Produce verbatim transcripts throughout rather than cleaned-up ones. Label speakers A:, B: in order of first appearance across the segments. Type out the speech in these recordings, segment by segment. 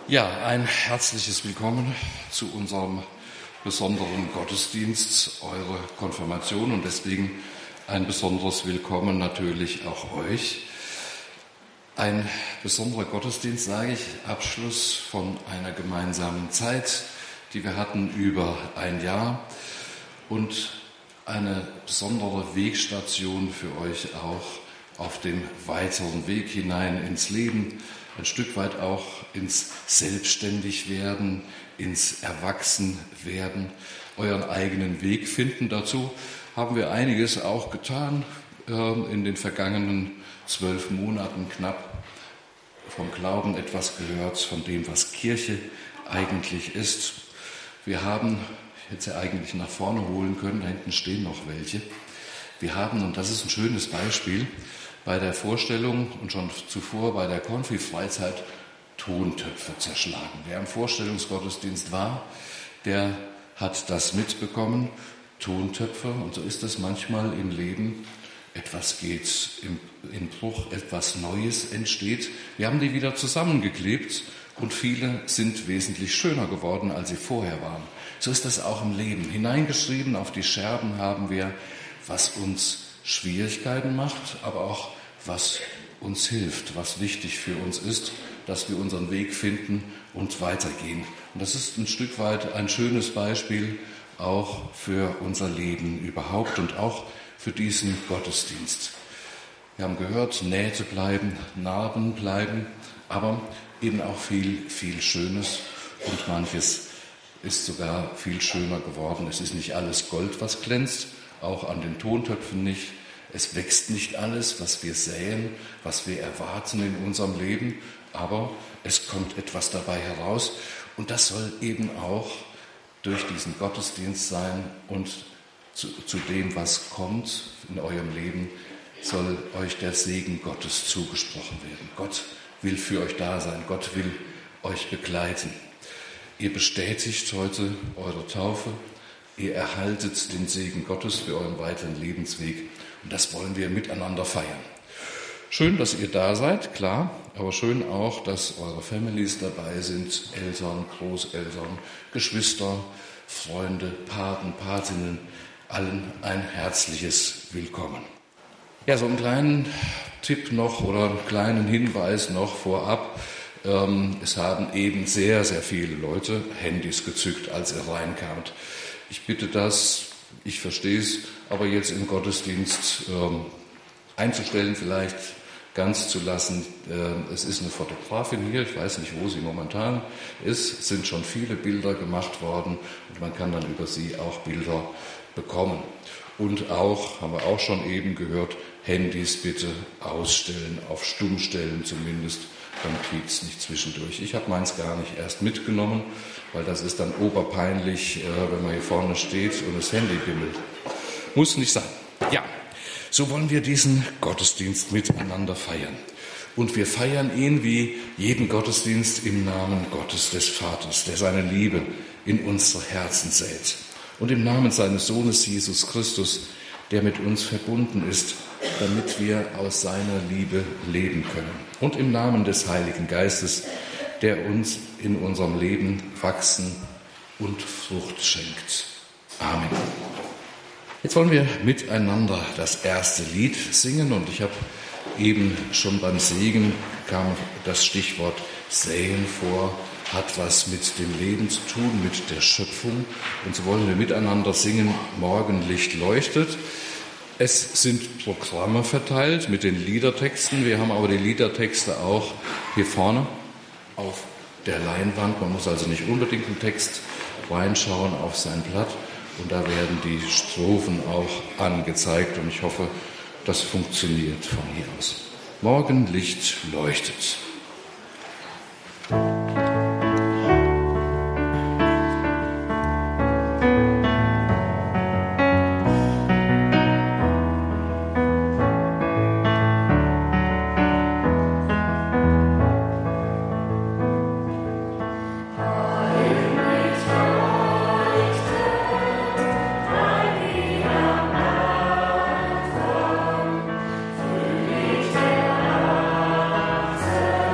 A: Ja, ein herzliches Willkommen zu unserem besonderen Gottesdienst, eure Konfirmation, und deswegen ein besonderes Willkommen natürlich auch euch. Ein besonderer Gottesdienst, sage ich, Abschluss von einer gemeinsamen Zeit, die wir hatten über ein Jahr, und eine besondere Wegstation für euch auch auf dem weiteren Weg hinein ins Leben, ein Stück weit auch ins Selbstständigwerden, ins Erwachsenwerden, euren eigenen Weg finden. Dazu haben wir einiges auch getan äh, in den vergangenen zwölf Monaten knapp. Vom Glauben etwas gehört, von dem, was Kirche eigentlich ist. Wir haben, ich hätte sie eigentlich nach vorne holen können, da hinten stehen noch welche. Wir haben, und das ist ein schönes Beispiel, bei der Vorstellung und schon zuvor bei der Konfi-Freizeit Tontöpfe zerschlagen. Wer im Vorstellungsgottesdienst war, der hat das mitbekommen, Tontöpfe, und so ist es manchmal im Leben. Etwas geht im, in Bruch, etwas Neues entsteht. Wir haben die wieder zusammengeklebt und viele sind wesentlich schöner geworden, als sie vorher waren. So ist das auch im Leben. Hineingeschrieben auf die Scherben haben wir, was uns Schwierigkeiten macht, aber auch was uns hilft, was wichtig für uns ist, dass wir unseren Weg finden und weitergehen. Und das ist ein Stück weit ein schönes Beispiel auch für unser Leben überhaupt und auch für diesen Gottesdienst. Wir haben gehört, Nähte bleiben, Narben bleiben, aber eben auch viel, viel Schönes, und manches ist sogar viel schöner geworden. Es ist nicht alles Gold, was glänzt, auch an den Tontöpfen nicht. Es wächst nicht alles, was wir säen, was wir erwarten in unserem Leben, aber es kommt etwas dabei heraus, und das soll eben auch durch diesen Gottesdienst sein, und zu, zu dem, was kommt in eurem Leben, soll euch der Segen Gottes zugesprochen werden. Gott will für euch da sein, Gott will euch begleiten. Ihr bestätigt heute eure Taufe, ihr erhaltet den Segen Gottes für euren weiteren Lebensweg, und das wollen wir miteinander feiern. Schön, dass ihr da seid, klar, aber schön auch, dass eure Families dabei sind, Eltern, Großeltern, Geschwister, Freunde, Paten, Patinnen, allen ein herzliches Willkommen. Ja, so einen kleinen Tipp noch oder einen kleinen Hinweis noch vorab. Ähm, es haben eben sehr, sehr viele Leute Handys gezückt, als ihr reinkamt. Ich bitte das, ich verstehe es, aber jetzt im Gottesdienst ähm, einzustellen, vielleicht ganz zu lassen. Äh, es ist eine Fotografin hier, ich weiß nicht, wo sie momentan ist. Es sind schon viele Bilder gemacht worden, und man kann dann über sie auch Bilder bekommen. Und auch, haben wir auch schon eben gehört, Handys bitte ausstellen, auf Stumm stellen zumindest, dann kriegt es nicht zwischendurch. Ich habe meins gar nicht erst mitgenommen, weil das ist dann oberpeinlich, äh, wenn man hier vorne steht und das Handy bimmelt. Muss nicht sein. Ja, so wollen wir diesen Gottesdienst miteinander feiern. Und wir feiern ihn wie jeden Gottesdienst im Namen Gottes des Vaters, der seine Liebe in unsere Herzen sät. Und im Namen seines Sohnes Jesus Christus, der mit uns verbunden ist, damit wir aus seiner Liebe leben können. Und im Namen des Heiligen Geistes, der uns in unserem Leben wachsen und Frucht schenkt. Amen. Jetzt wollen wir miteinander das erste Lied singen, und ich habe eben schon beim Segen kam das Stichwort Säen vor, hat was mit dem Leben zu tun, mit der Schöpfung, und so wollen wir miteinander singen, Morgenlicht leuchtet. Es sind Programme verteilt mit den Liedertexten, wir haben aber die Liedertexte auch hier vorne auf der Leinwand, man muss also nicht unbedingt einen Text reinschauen auf sein Blatt, und da werden die Strophen auch angezeigt, und ich hoffe, das funktioniert von hier aus. Morgenlicht leuchtet.
B: Thank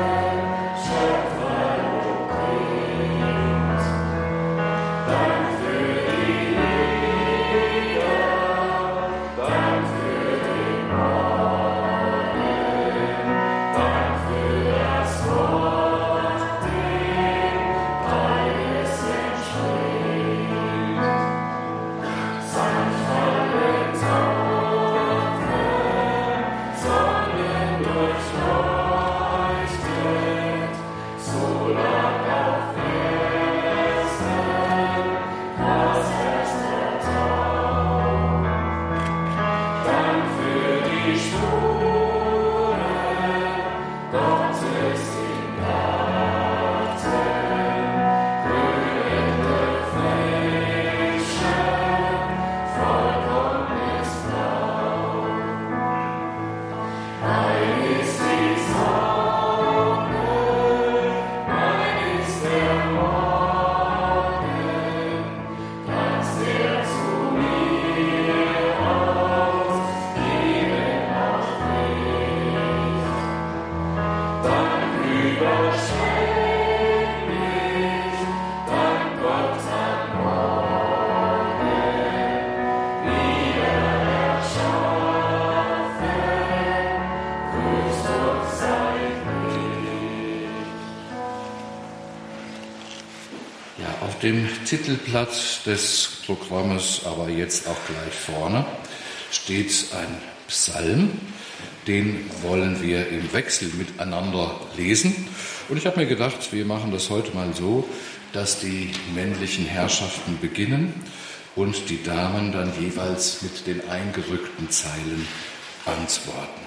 A: Auf dem Titelblatt des Programmes, aber jetzt auch gleich vorne, steht ein Psalm, den wollen wir im Wechsel miteinander lesen. Und ich habe mir gedacht, wir machen das heute mal so, dass die männlichen Herrschaften beginnen und die Damen dann jeweils mit den eingerückten Zeilen antworten.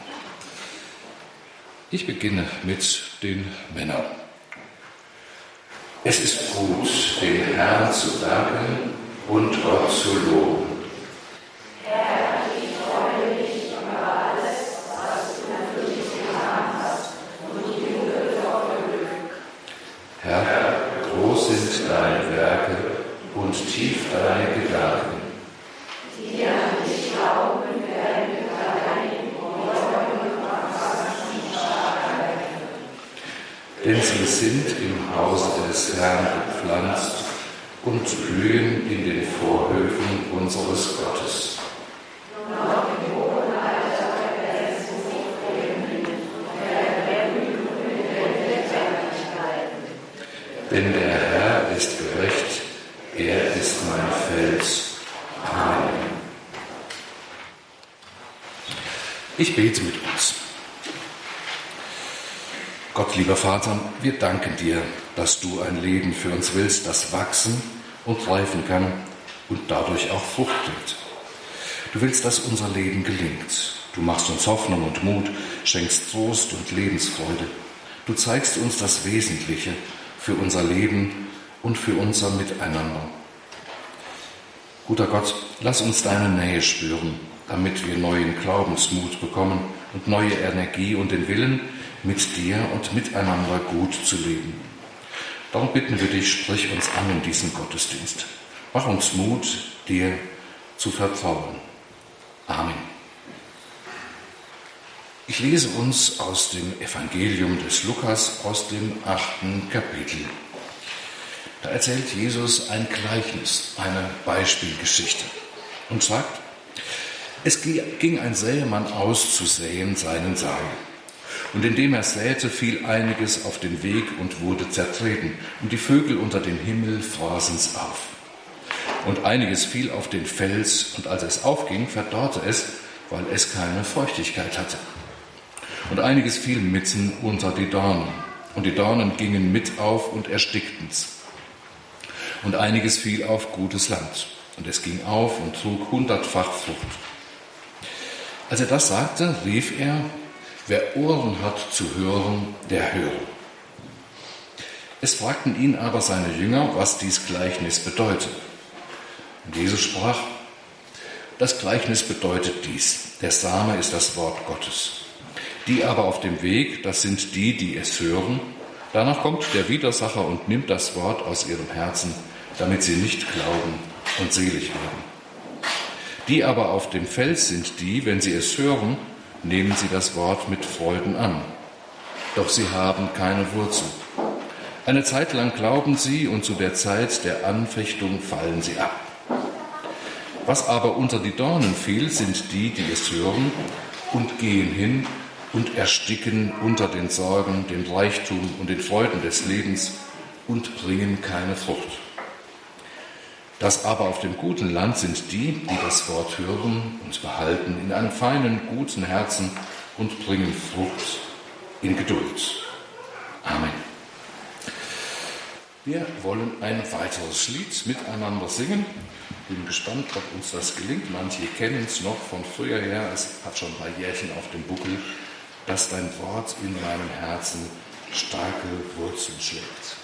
A: Ich beginne mit den Männern. Es ist gut, den Herrn zu danken und Gott zu loben.
B: Herr, ich freue mich über alles, was du für mich getan hast, und jubel vor Glück.
A: Herr, groß sind deine Werke und tief deine Gedanken.
B: Die an dich glauben, werden gedeihen und Bäume und Wachsen stark werden.
A: Denn sie sind im Hause des Herrn gepflanzt und blühen in den Vorhöfen unseres Gottes.
B: Noch im hohen Alter werden sie Frucht bringen und werden blühen in den Herrlichkeiten.
A: Denn der Herr ist gerecht, er ist mein Fels. Amen. Ich bete mit uns. Gott, lieber Vater, wir danken dir, dass du ein Leben für uns willst, das wachsen und reifen kann und dadurch auch Frucht bringt. Du willst, dass unser Leben gelingt. Du machst uns Hoffnung und Mut, schenkst Trost und Lebensfreude. Du zeigst uns das Wesentliche für unser Leben und für unser Miteinander. Guter Gott, lass uns deine Nähe spüren, damit wir neuen Glaubensmut bekommen und neue Energie und den Willen, mit dir und miteinander gut zu leben. Darum bitten wir dich, sprich uns an in diesem Gottesdienst. Mach uns Mut, dir zu vertrauen. Amen. Ich lese uns aus dem Evangelium des Lukas aus dem achten Kapitel. Da erzählt Jesus ein Gleichnis, eine Beispielgeschichte und sagt, es ging ein Sämann aus zu säen seinen Samen. Und indem er säte, fiel einiges auf den Weg und wurde zertreten, und die Vögel unter dem Himmel fraßen's auf. Und einiges fiel auf den Fels, und als es aufging, verdorrte es, weil es keine Feuchtigkeit hatte. Und einiges fiel mitten unter die Dornen, und die Dornen gingen mit auf und erstickten's. Und einiges fiel auf gutes Land, und es ging auf und trug hundertfach Frucht. Als er das sagte, rief er, wer Ohren hat zu hören, der höre. Es fragten ihn aber seine Jünger, was dies Gleichnis bedeute. Und Jesus sprach, das Gleichnis bedeutet dies, der Same ist das Wort Gottes. Die aber auf dem Weg, das sind die, die es hören, danach kommt der Widersacher und nimmt das Wort aus ihrem Herzen, damit sie nicht glauben und selig werden. Die aber auf dem Fels sind die, wenn sie es hören, nehmen sie das Wort mit Freuden an. Doch sie haben keine Wurzel. Eine Zeit lang glauben sie und zu der Zeit der Anfechtung fallen sie ab. Was aber unter die Dornen fiel, sind die, die es hören und gehen hin und ersticken unter den Sorgen, dem Reichtum und den Freuden des Lebens und bringen keine Frucht. Das aber auf dem guten Land sind die, die das Wort hören und behalten in einem feinen, guten Herzen und bringen Frucht in Geduld. Amen. Wir wollen ein weiteres Lied miteinander singen. Bin gespannt, ob uns das gelingt. Manche kennen es noch von früher her. Es hat schon ein paar Jährchen auf dem Buckel, dass dein Wort in meinem Herzen starke Wurzeln schlägt.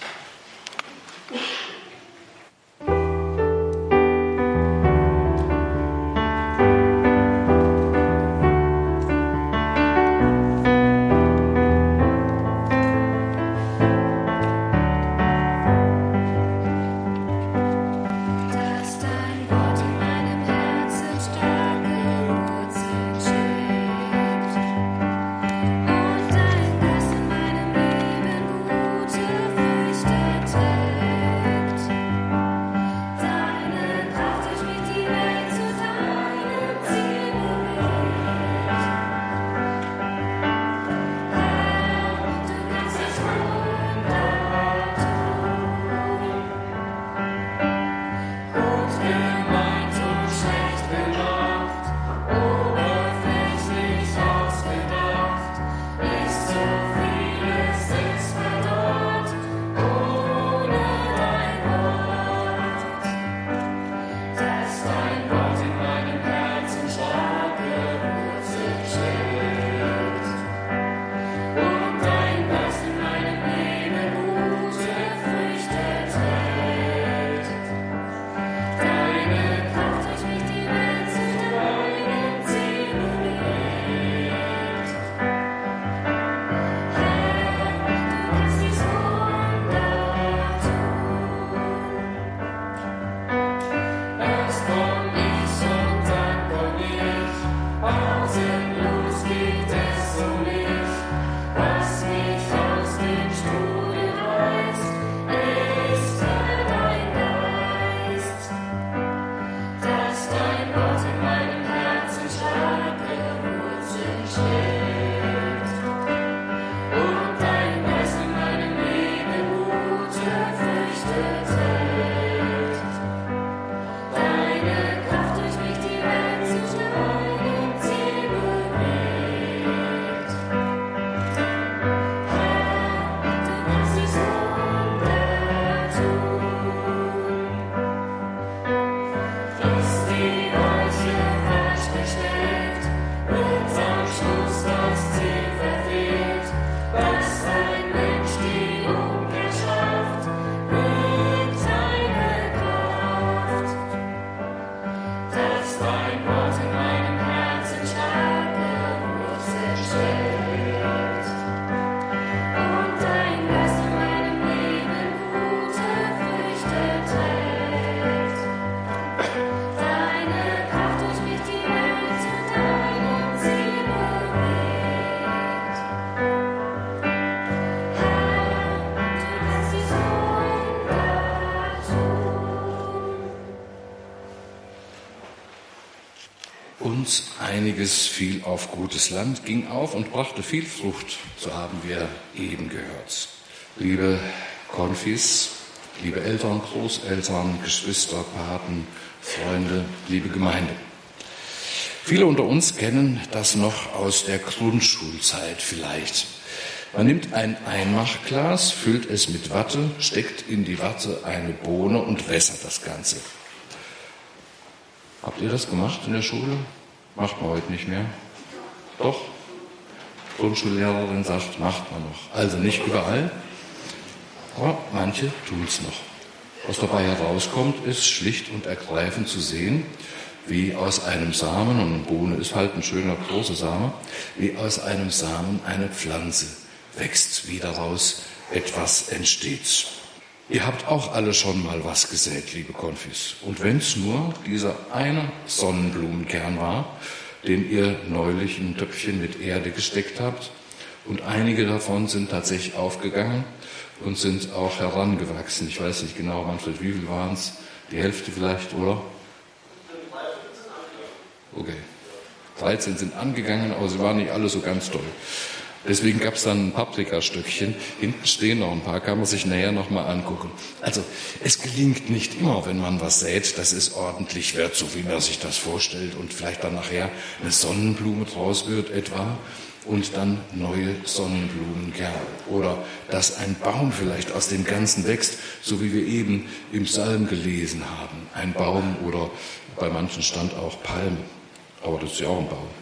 C: Und dein Geist in meinem Leben
A: einiges fiel auf gutes Land, ging auf und brachte viel Frucht, so haben wir eben gehört. Liebe Konfis, liebe Eltern, Großeltern, Geschwister, Paten, Freunde, liebe Gemeinde. Viele unter uns kennen das noch aus der Grundschulzeit vielleicht. Man nimmt ein Einmachglas, füllt es mit Watte, steckt in die Watte eine Bohne und wässert das Ganze. Habt ihr das gemacht in der Schule? Macht man heute nicht mehr. Doch? Grundschullehrerin sagt, macht man noch. Also nicht überall, aber manche tun es noch. Was dabei herauskommt, ist schlicht und ergreifend zu sehen, wie aus einem Samen, und eine Bohne ist halt ein schöner großer Same, wie aus einem Samen eine Pflanze wächst, wie daraus etwas entsteht. Ihr habt auch alle schon mal was gesät, liebe Konfis. Und wenn es nur dieser eine Sonnenblumenkern war, den ihr neulich in ein Töpfchen mit Erde gesteckt habt, und einige davon sind tatsächlich aufgegangen und sind auch herangewachsen. Ich weiß nicht genau, Manfred, wie viel waren es? Die Hälfte vielleicht, oder? Okay. dreizehn sind angegangen, aber sie waren nicht alle so ganz toll. Deswegen gab es dann ein Paprikastöckchen. Hinten stehen noch ein paar, kann man sich nachher nochmal angucken. Also es gelingt nicht immer, wenn man was sät, dass es ordentlich wird, so wie man sich das vorstellt und vielleicht dann nachher eine Sonnenblume draus wird etwa und dann neue Sonnenblumenkerne. Oder dass ein Baum vielleicht aus dem Ganzen wächst, so wie wir eben im Psalm gelesen haben. Ein Baum oder bei manchen stand auch Palme. Aber das ist ja auch ein Baum.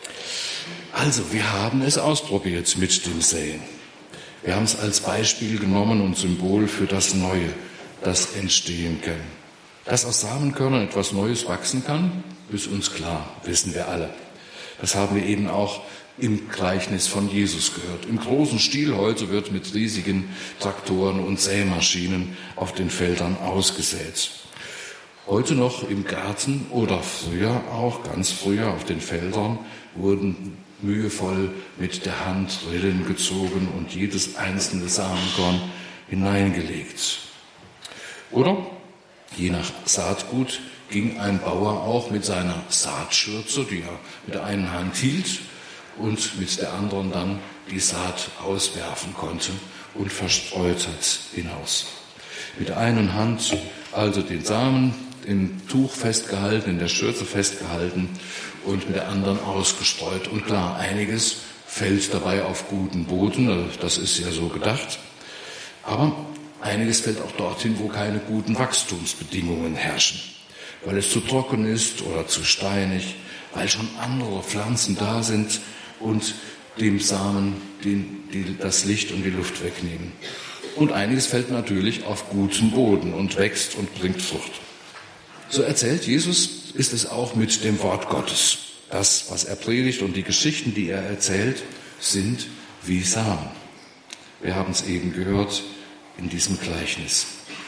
A: Also, wir haben es ausprobiert mit dem Säen. Wir haben es als Beispiel genommen und Symbol für das Neue, das entstehen kann. Dass aus Samenkörnern etwas Neues wachsen kann, ist uns klar, wissen wir alle. Das haben wir eben auch im Gleichnis von Jesus gehört. Im großen Stil heute wird mit riesigen Traktoren und Sämaschinen auf den Feldern ausgesät. Heute noch im Garten oder früher auch, ganz früher auf den Feldern, wurden mühevoll mit der Hand Rillen gezogen und jedes einzelne Samenkorn hineingelegt. Oder, je nach Saatgut, ging ein Bauer auch mit seiner Saatschürze, die er mit der einen Hand hielt und mit der anderen dann die Saat auswerfen konnte und verstreut hat hinaus. Mit der einen Hand also den Samen im Tuch festgehalten, in der Schürze festgehalten und mit der anderen ausgestreut. Und klar, einiges fällt dabei auf guten Boden, das ist ja so gedacht. Aber einiges fällt auch dorthin, wo keine guten Wachstumsbedingungen herrschen, weil es zu trocken ist oder zu steinig, weil schon andere Pflanzen da sind und dem Samen den, die, das Licht und die Luft wegnehmen. Und einiges fällt natürlich auf guten Boden und wächst und bringt Frucht. So erzählt Jesus, ist es auch mit dem Wort Gottes. Das, was er predigt und die Geschichten, die er erzählt, sind wie Samen. Wir haben es eben gehört in diesem Gleichnis.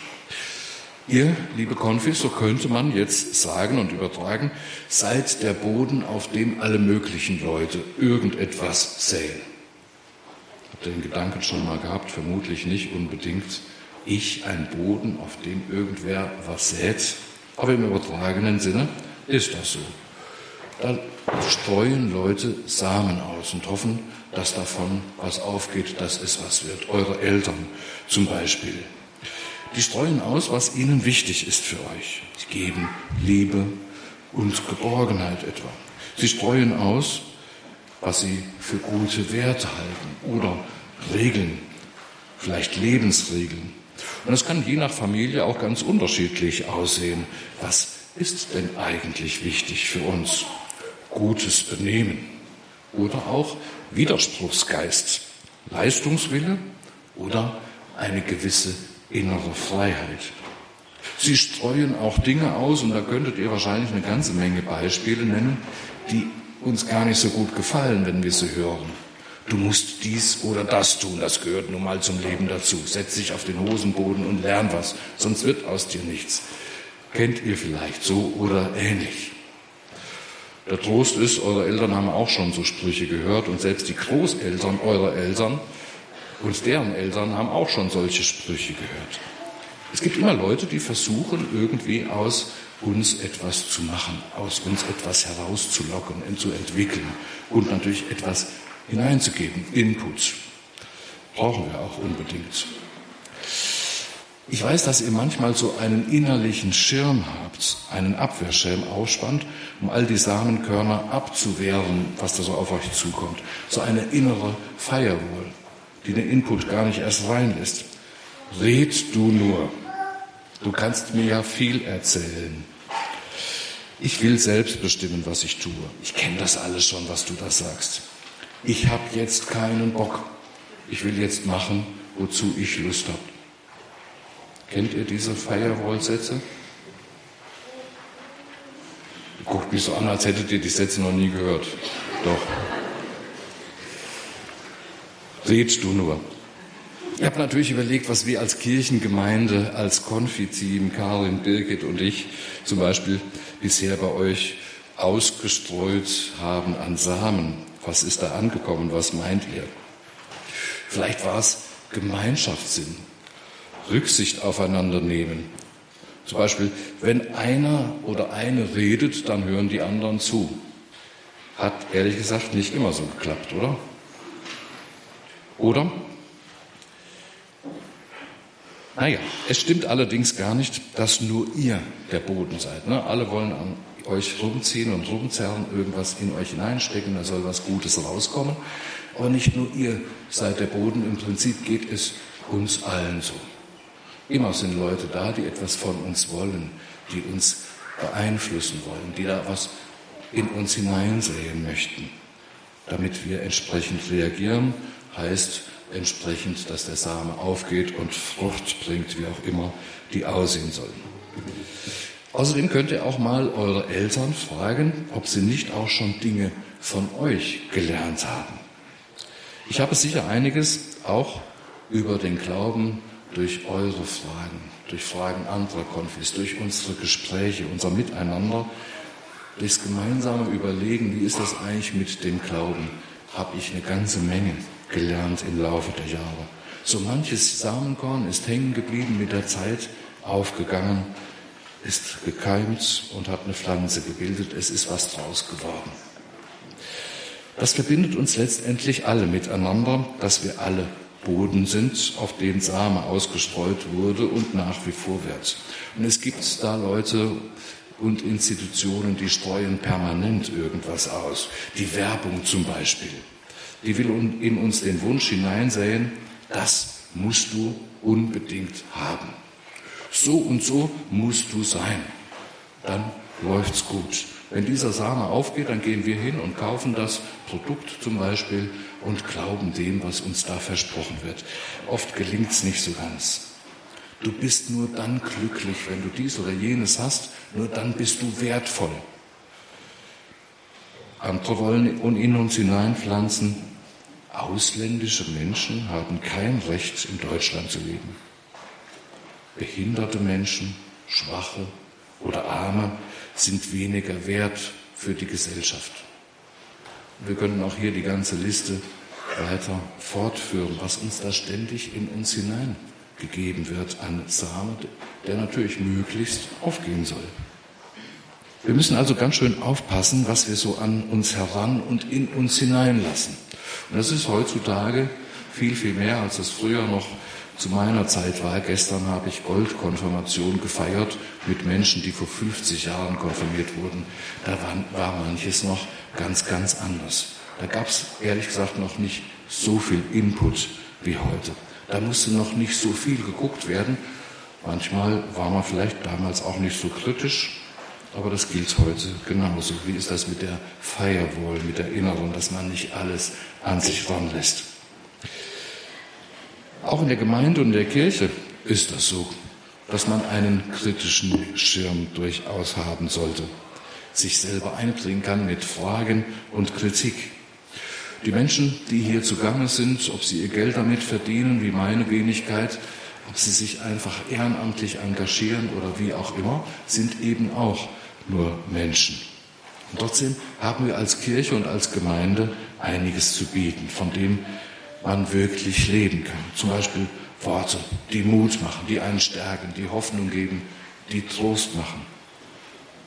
A: Ihr, liebe Konfis, so könnte man jetzt sagen und übertragen, seid der Boden, auf dem alle möglichen Leute irgendetwas säen. Habt ihr den Gedanken schon mal gehabt? Vermutlich nicht unbedingt. Ich, ein Boden, auf dem irgendwer was sät. Aber im übertragenen Sinne ist das so. Da streuen Leute Samen aus und hoffen, dass davon was aufgeht, dass es was wird. Eure Eltern zum Beispiel. Die streuen aus, was ihnen wichtig ist für euch. Sie geben Liebe und Geborgenheit etwa. Sie streuen aus, was sie für gute Werte halten oder Regeln, vielleicht Lebensregeln. Und das kann je nach Familie auch ganz unterschiedlich aussehen. Was ist denn eigentlich wichtig für uns? Gutes Benehmen oder auch Widerspruchsgeist, Leistungswille oder eine gewisse innere Freiheit. Sie streuen auch Dinge aus, und da könntet ihr wahrscheinlich eine ganze Menge Beispiele nennen, die uns gar nicht so gut gefallen, wenn wir sie hören. Du musst dies oder das tun, das gehört nun mal zum Leben dazu. Setz dich auf den Hosenboden und lern was, sonst wird aus dir nichts. Kennt ihr vielleicht so oder ähnlich? Der Trost ist, eure Eltern haben auch schon so Sprüche gehört, und selbst die Großeltern eurer Eltern und deren Eltern haben auch schon solche Sprüche gehört. Es gibt immer Leute, die versuchen, irgendwie aus uns etwas zu machen, aus uns etwas herauszulocken und zu entwickeln und natürlich etwas hineinzugeben, Input. Brauchen wir auch unbedingt. Ich weiß, dass ihr manchmal so einen innerlichen Schirm habt, einen Abwehrschirm ausspannt, um all die Samenkörner abzuwehren, was da so auf euch zukommt. So eine innere Firewall, die den Input gar nicht erst reinlässt. Red du nur. Du kannst mir ja viel erzählen. Ich will selbst bestimmen, was ich tue. Ich kenne das alles schon, was du da sagst. Ich habe jetzt keinen Bock. Ich will jetzt machen, wozu ich Lust habe. Kennt ihr diese Firewall-Sätze? Ihr guckt mich so an, als hättet ihr die Sätze noch nie gehört. Doch. Red du nur. Ich habe natürlich überlegt, was wir als Kirchengemeinde, als Konfi-Team, Karin, Birgit und ich zum Beispiel bisher bei euch ausgestreut haben an Samen. Was ist da angekommen? Was meint ihr? Vielleicht war es Gemeinschaftssinn, Rücksicht aufeinander nehmen. Zum Beispiel, wenn einer oder eine redet, dann hören die anderen zu. Hat ehrlich gesagt nicht immer so geklappt, oder? Oder? Naja, es stimmt allerdings gar nicht, dass nur ihr der Boden seid. Ne? Alle wollen an euch rumziehen und rumzerren, irgendwas in euch hineinstecken, da soll was Gutes rauskommen. Aber nicht nur ihr seid der Boden, im Prinzip geht es uns allen so. Immer sind Leute da, die etwas von uns wollen, die uns beeinflussen wollen, die da was in uns hineinsehen möchten, damit wir entsprechend reagieren, heißt entsprechend, dass der Same aufgeht und Frucht bringt, wie auch immer die aussehen sollen. Außerdem könnt ihr auch mal eure Eltern fragen, ob sie nicht auch schon Dinge von euch gelernt haben. Ich habe sicher einiges auch über den Glauben durch eure Fragen, durch Fragen anderer Konfis, durch unsere Gespräche, unser Miteinander, durchs gemeinsame Überlegen, wie ist das eigentlich mit dem Glauben, habe ich eine ganze Menge gelernt im Laufe der Jahre. So manches Samenkorn ist hängen geblieben, mit der Zeit aufgegangen, ist gekeimt und hat eine Pflanze gebildet. Es ist was draus geworden. Das verbindet uns letztendlich alle miteinander, dass wir alle Boden sind, auf den Same ausgestreut wurde und nach wie vor wird. Und es gibt da Leute und Institutionen, die streuen permanent irgendwas aus. Die Werbung zum Beispiel. Die will in uns den Wunsch hineinsäen, das musst du unbedingt haben. So und so musst du sein. Dann läuft's gut. Wenn dieser Same aufgeht, dann gehen wir hin und kaufen das Produkt zum Beispiel und glauben dem, was uns da versprochen wird. Oft gelingt's nicht so ganz. Du bist nur dann glücklich, wenn du dies oder jenes hast, nur dann bist du wertvoll. Andere wollen in uns hineinpflanzen, ausländische Menschen haben kein Recht, in Deutschland zu leben. Behinderte Menschen, Schwache oder Arme sind weniger wert für die Gesellschaft. Wir können auch hier die ganze Liste weiter fortführen, was uns da ständig in uns hineingegeben wird an Samen, der natürlich möglichst aufgehen soll. Wir müssen also ganz schön aufpassen, was wir so an uns heran und in uns hineinlassen. Und das ist heutzutage viel, viel mehr, als es früher noch zu meiner Zeit war. Gestern habe ich Goldkonfirmation gefeiert mit Menschen, die vor fünfzig Jahren konfirmiert wurden. Da war, war manches noch ganz, ganz anders. Da gab es ehrlich gesagt noch nicht so viel Input wie heute. Da musste noch nicht so viel geguckt werden. Manchmal war man vielleicht damals auch nicht so kritisch, aber das gilt heute genauso. Wie ist das mit der Firewall, mit der Inneren, dass man nicht alles an sich ranlässt? Auch in der Gemeinde und in der Kirche ist das so, dass man einen kritischen Schirm durchaus haben sollte, sich selber einbringen kann mit Fragen und Kritik. Die Menschen, die hier zugange sind, ob sie ihr Geld damit verdienen, wie meine Wenigkeit, ob sie sich einfach ehrenamtlich engagieren oder wie auch immer, sind eben auch nur Menschen. Und trotzdem haben wir als Kirche und als Gemeinde einiges zu bieten, von dem man wirklich leben kann. Zum Beispiel Worte, die Mut machen, die einen stärken, die Hoffnung geben, die Trost machen.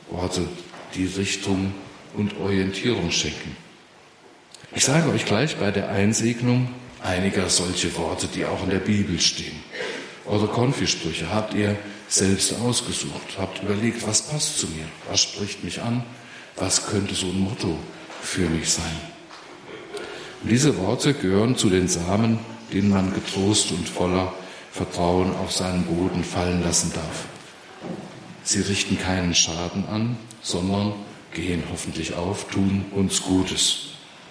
A: Worte, die Richtung und Orientierung schenken. Ich sage euch gleich bei der Einsegnung einiger solche Worte, die auch in der Bibel stehen. Eure Konfisprüche habt ihr selbst ausgesucht, habt überlegt, was passt zu mir, was spricht mich an, was könnte so ein Motto für mich sein. Und diese Worte gehören zu den Samen, den man getrost und voller Vertrauen auf seinen Boden fallen lassen darf. Sie richten keinen Schaden an, sondern gehen hoffentlich auf, tun uns Gutes.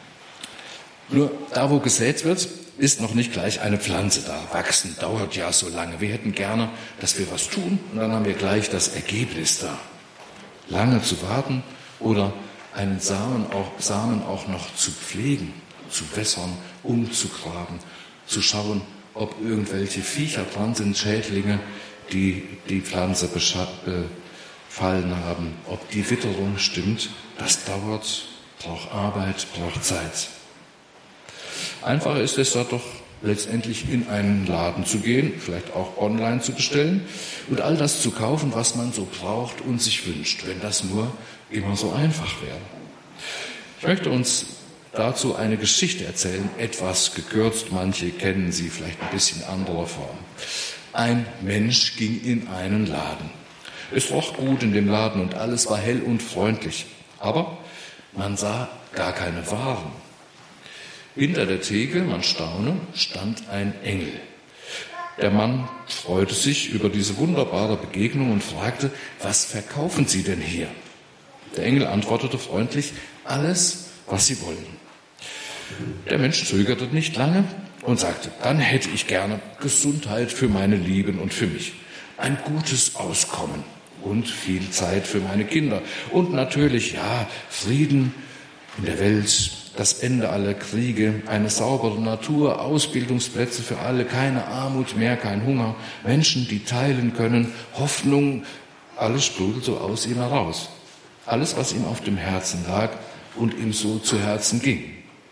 A: Nur da, wo gesät wird, ist noch nicht gleich eine Pflanze da. Wachsen dauert ja so lange. Wir hätten gerne, dass wir was tun und dann haben wir gleich das Ergebnis da. Lange zu warten oder einen Samen auch, Samen auch noch zu pflegen, zu wässern, umzugraben, zu schauen, ob irgendwelche Viecher dran sind, Schädlinge, die die Pflanze befallen haben, ob die Witterung stimmt, das dauert, braucht Arbeit, braucht Zeit. Einfacher ist es da doch letztendlich in einen Laden zu gehen, vielleicht auch online zu bestellen und all das zu kaufen, was man so braucht und sich wünscht, wenn das nur immer so einfach wäre. Ich möchte uns dazu eine Geschichte erzählen, etwas gekürzt, manche kennen sie vielleicht ein bisschen anderer Form. Ein Mensch ging in einen Laden. Es roch gut in dem Laden und alles war hell und freundlich, aber man sah gar keine Waren. Hinter der Theke, man staune, stand ein Engel. Der Mann freute sich über diese wunderbare Begegnung und fragte, was verkaufen Sie denn hier? Der Engel antwortete freundlich, alles, was Sie wollen. Der Mensch zögerte nicht lange und sagte, dann hätte ich gerne Gesundheit für meine Lieben und für mich, ein gutes Auskommen und viel Zeit für meine Kinder und natürlich, ja, Frieden in der Welt, das Ende aller Kriege, eine saubere Natur, Ausbildungsplätze für alle, keine Armut mehr, kein Hunger, Menschen, die teilen können, Hoffnung, alles sprudelt so aus ihm heraus. Alles, was ihm auf dem Herzen lag und ihm so zu Herzen ging.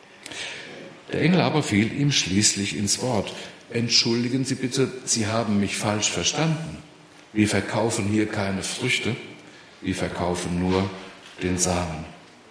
A: Der Engel aber fiel ihm schließlich ins Wort. Entschuldigen Sie bitte, Sie haben mich falsch verstanden. Wir verkaufen hier keine Früchte, wir verkaufen nur den Samen.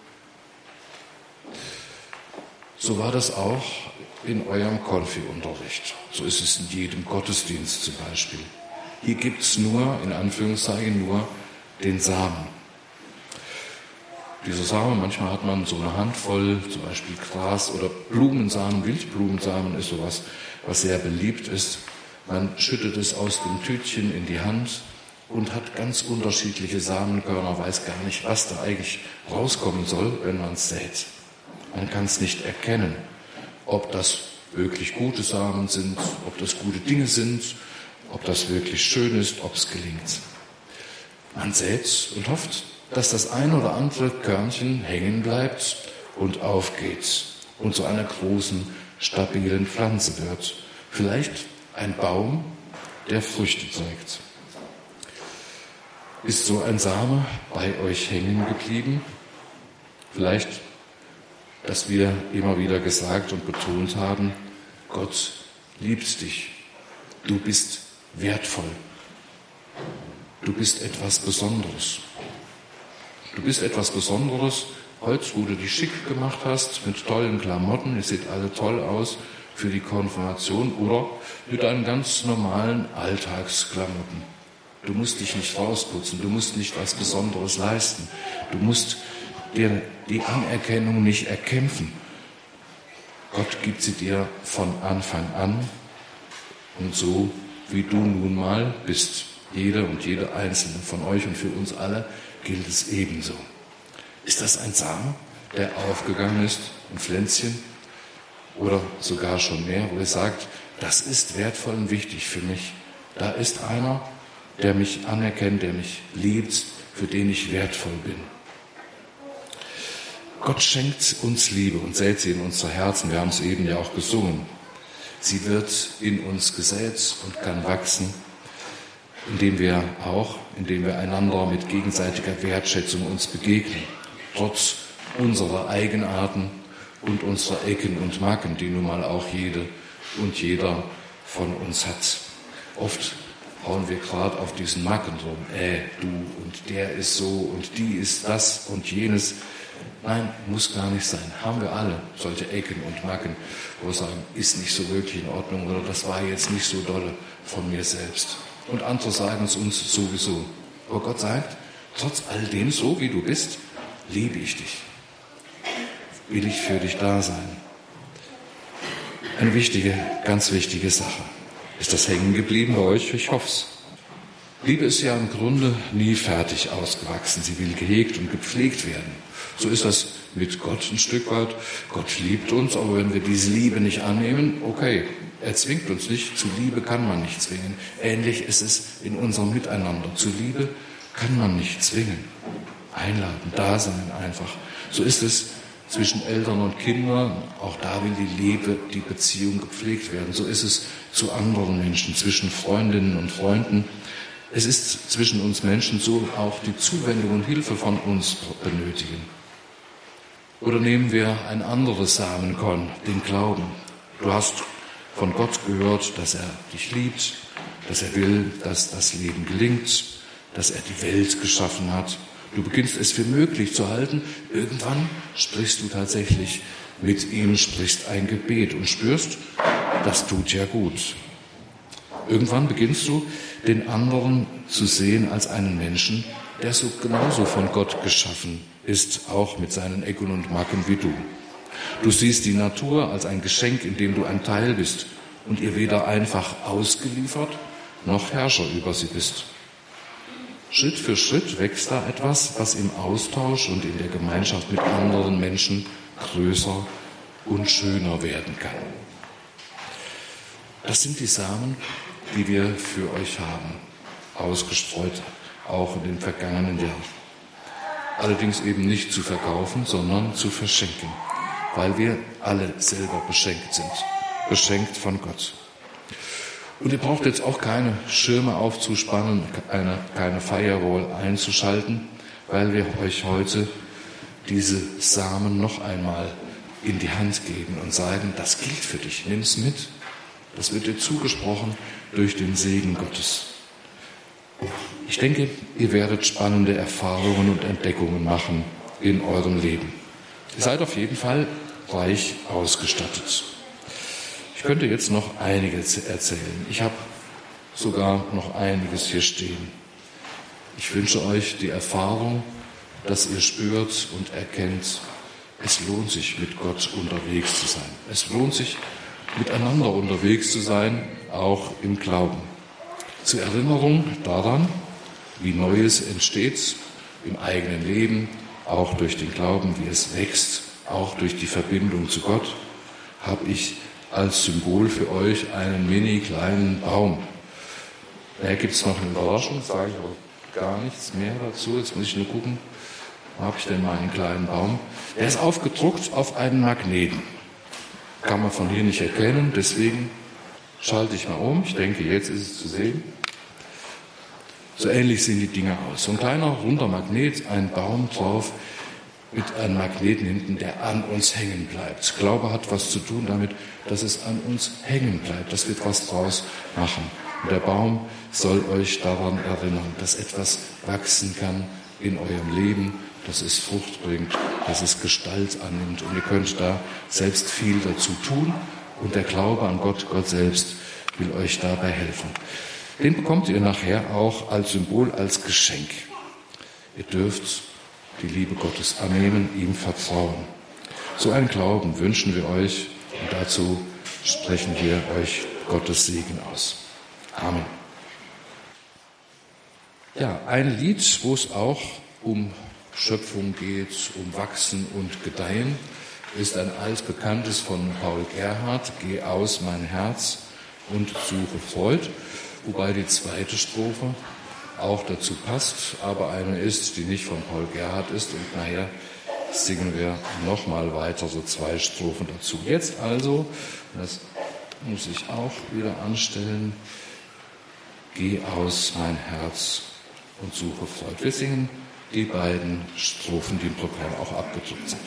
A: So war das auch in eurem Konfi-Unterricht. So ist es in jedem Gottesdienst zum Beispiel. Hier gibt es nur, in Anführungszeichen, nur den Samen. Dieser Samen, manchmal hat man so eine Handvoll, zum Beispiel Gras oder Blumensamen, Wildblumensamen ist sowas, was sehr beliebt ist. Man schüttet es aus dem Tütchen in die Hand und hat ganz unterschiedliche Samenkörner, weiß gar nicht, was da eigentlich rauskommen soll, wenn man es sät. Man kann es nicht erkennen, ob das wirklich gute Samen sind, ob das gute Dinge sind, ob das wirklich schön ist, ob es gelingt. Man sät und hofft, dass das ein oder andere Körnchen hängen bleibt und aufgeht und zu einer großen, stabilen Pflanze wird. Vielleicht ein Baum, der Früchte trägt. Ist so ein Same bei euch hängen geblieben? Vielleicht, dass wir immer wieder gesagt und betont haben, Gott liebt dich, du bist wertvoll, du bist etwas Besonderes. Du bist etwas Besonderes, heute, wo du dich schick gemacht hast, mit tollen Klamotten, ihr seht alle toll aus für die Konfirmation oder mit deinen ganz normalen Alltagsklamotten. Du musst dich nicht rausputzen, du musst nicht was Besonderes leisten, du musst dir die Anerkennung nicht erkämpfen. Gott gibt sie dir von Anfang an und so, wie du nun mal bist. Jeder und jede einzelne von euch und für uns alle gilt es ebenso. Ist das ein Samen, der aufgegangen ist, ein Pflänzchen oder sogar schon mehr, wo ihr sagt, das ist wertvoll und wichtig für mich. Da ist einer, der mich anerkennt, der mich liebt, für den ich wertvoll bin. Gott schenkt uns Liebe und sät sie in unsere Herzen. Wir haben es eben ja auch gesungen. Sie wird in uns gesät und kann wachsen, indem wir auch, indem wir einander mit gegenseitiger Wertschätzung uns begegnen, trotz unserer Eigenarten und unserer Ecken und Macken, die nun mal auch jede und jeder von uns hat. Oft hauen wir gerade auf diesen Macken rum. Äh, du und der ist so und die ist das und jenes. Nein, muss gar nicht sein. Haben wir alle solche Ecken und Macken, wo wir sagen, ist nicht so wirklich in Ordnung oder das war jetzt nicht so dolle von mir selbst. Und andere sagen es uns sowieso. Aber Gott sagt, trotz all dem, so wie du bist, liebe ich dich. Will ich für dich da sein. Eine wichtige, ganz wichtige Sache. Ist das hängen geblieben bei euch? Ich hoffe es. Liebe ist ja im Grunde nie fertig ausgewachsen. Sie will gehegt und gepflegt werden. So ist das mit Gott ein Stück weit. Gott liebt uns, aber wenn wir diese Liebe nicht annehmen, okay, er zwingt uns nicht. Zu Liebe kann man nicht zwingen. Ähnlich ist es in unserem Miteinander. Zu Liebe kann man nicht zwingen. Einladen, da sein einfach. So ist es zwischen Eltern und Kindern. Auch da will die Liebe, die Beziehung gepflegt werden. So ist es zu anderen Menschen, zwischen Freundinnen und Freunden. Es ist zwischen uns Menschen so auch die Zuwendung und Hilfe von uns benötigen. Oder nehmen wir ein anderes Samenkorn, den Glauben. Du hast von Gott gehört, dass er dich liebt, dass er will, dass das Leben gelingt, dass er die Welt geschaffen hat. Du beginnst es für möglich zu halten. Irgendwann sprichst du tatsächlich mit ihm, sprichst ein Gebet und spürst, das tut ja gut. Irgendwann beginnst du, den anderen zu sehen als einen Menschen, der so genauso von Gott geschaffen ist, auch mit seinen Ecken und Macken wie du. Du siehst die Natur als ein Geschenk, in dem du ein Teil bist und ihr weder einfach ausgeliefert noch Herrscher über sie bist. Schritt für Schritt wächst da etwas, was im Austausch und in der Gemeinschaft mit anderen Menschen größer und schöner werden kann. Das sind die Samen, die wir für euch haben, ausgestreut, auch in den vergangenen Jahren. Allerdings eben nicht zu verkaufen, sondern zu verschenken, weil wir alle selber beschenkt sind, beschenkt von Gott. Und ihr braucht jetzt auch keine Schirme aufzuspannen, keine, keine Firewall einzuschalten, weil wir euch heute diese Samen noch einmal in die Hand geben und sagen, das gilt für dich, nimm's mit. Das wird dir zugesprochen durch den Segen Gottes. Ich denke, ihr werdet spannende Erfahrungen und Entdeckungen machen in eurem Leben. Ihr seid auf jeden Fall reich ausgestattet. Ich könnte jetzt noch einiges erzählen. Ich habe sogar noch einiges hier stehen. Ich wünsche euch die Erfahrung, dass ihr spürt und erkennt, es lohnt sich, mit Gott unterwegs zu sein. Es lohnt sich, miteinander unterwegs zu sein, auch im Glauben. Zur Erinnerung daran, wie Neues entsteht im eigenen Leben, auch durch den Glauben, wie es wächst, auch durch die Verbindung zu Gott, habe ich als Symbol für euch einen mini kleinen Baum. Da gibt es noch eine Überraschung, sage ich aber gar nichts mehr dazu. Jetzt muss ich nur gucken, wo habe ich denn meinen kleinen Baum? Der ist aufgedruckt auf einen Magneten. Kann man von hier nicht erkennen, deswegen schalte ich mal um. Ich denke, jetzt ist es zu sehen. So ähnlich sehen die Dinger aus. So ein kleiner, runder Magnet, ein Baum drauf, mit einem Magneten hinten, der an uns hängen bleibt. Glaube hat was zu tun damit, dass es an uns hängen bleibt, dass wir etwas draus machen. Und der Baum soll euch daran erinnern, dass etwas wachsen kann in eurem Leben, dass es Frucht bringt, dass es Gestalt annimmt. Und ihr könnt da selbst viel dazu tun. Und der Glaube an Gott, Gott selbst, will euch dabei helfen. Den bekommt ihr nachher auch als Symbol, als Geschenk. Ihr dürft die Liebe Gottes annehmen, ihm vertrauen. So einen Glauben wünschen wir euch und dazu sprechen wir euch Gottes Segen aus. Amen. Ja, ein Lied, wo es auch um Schöpfung geht, um Wachsen und Gedeihen, ist ein altbekanntes von Paul Gerhardt, Geh aus, mein Herz und suche Freud, wobei die zweite Strophe auch dazu passt, aber eine ist, die nicht von Paul Gerhardt ist, und nachher singen wir nochmal weiter, so zwei Strophen dazu. Jetzt also, das muss ich auch wieder anstellen, Geh aus, mein Herz und suche Freud. Wir singen die beiden Strophen, die im Programm auch abgedruckt sind.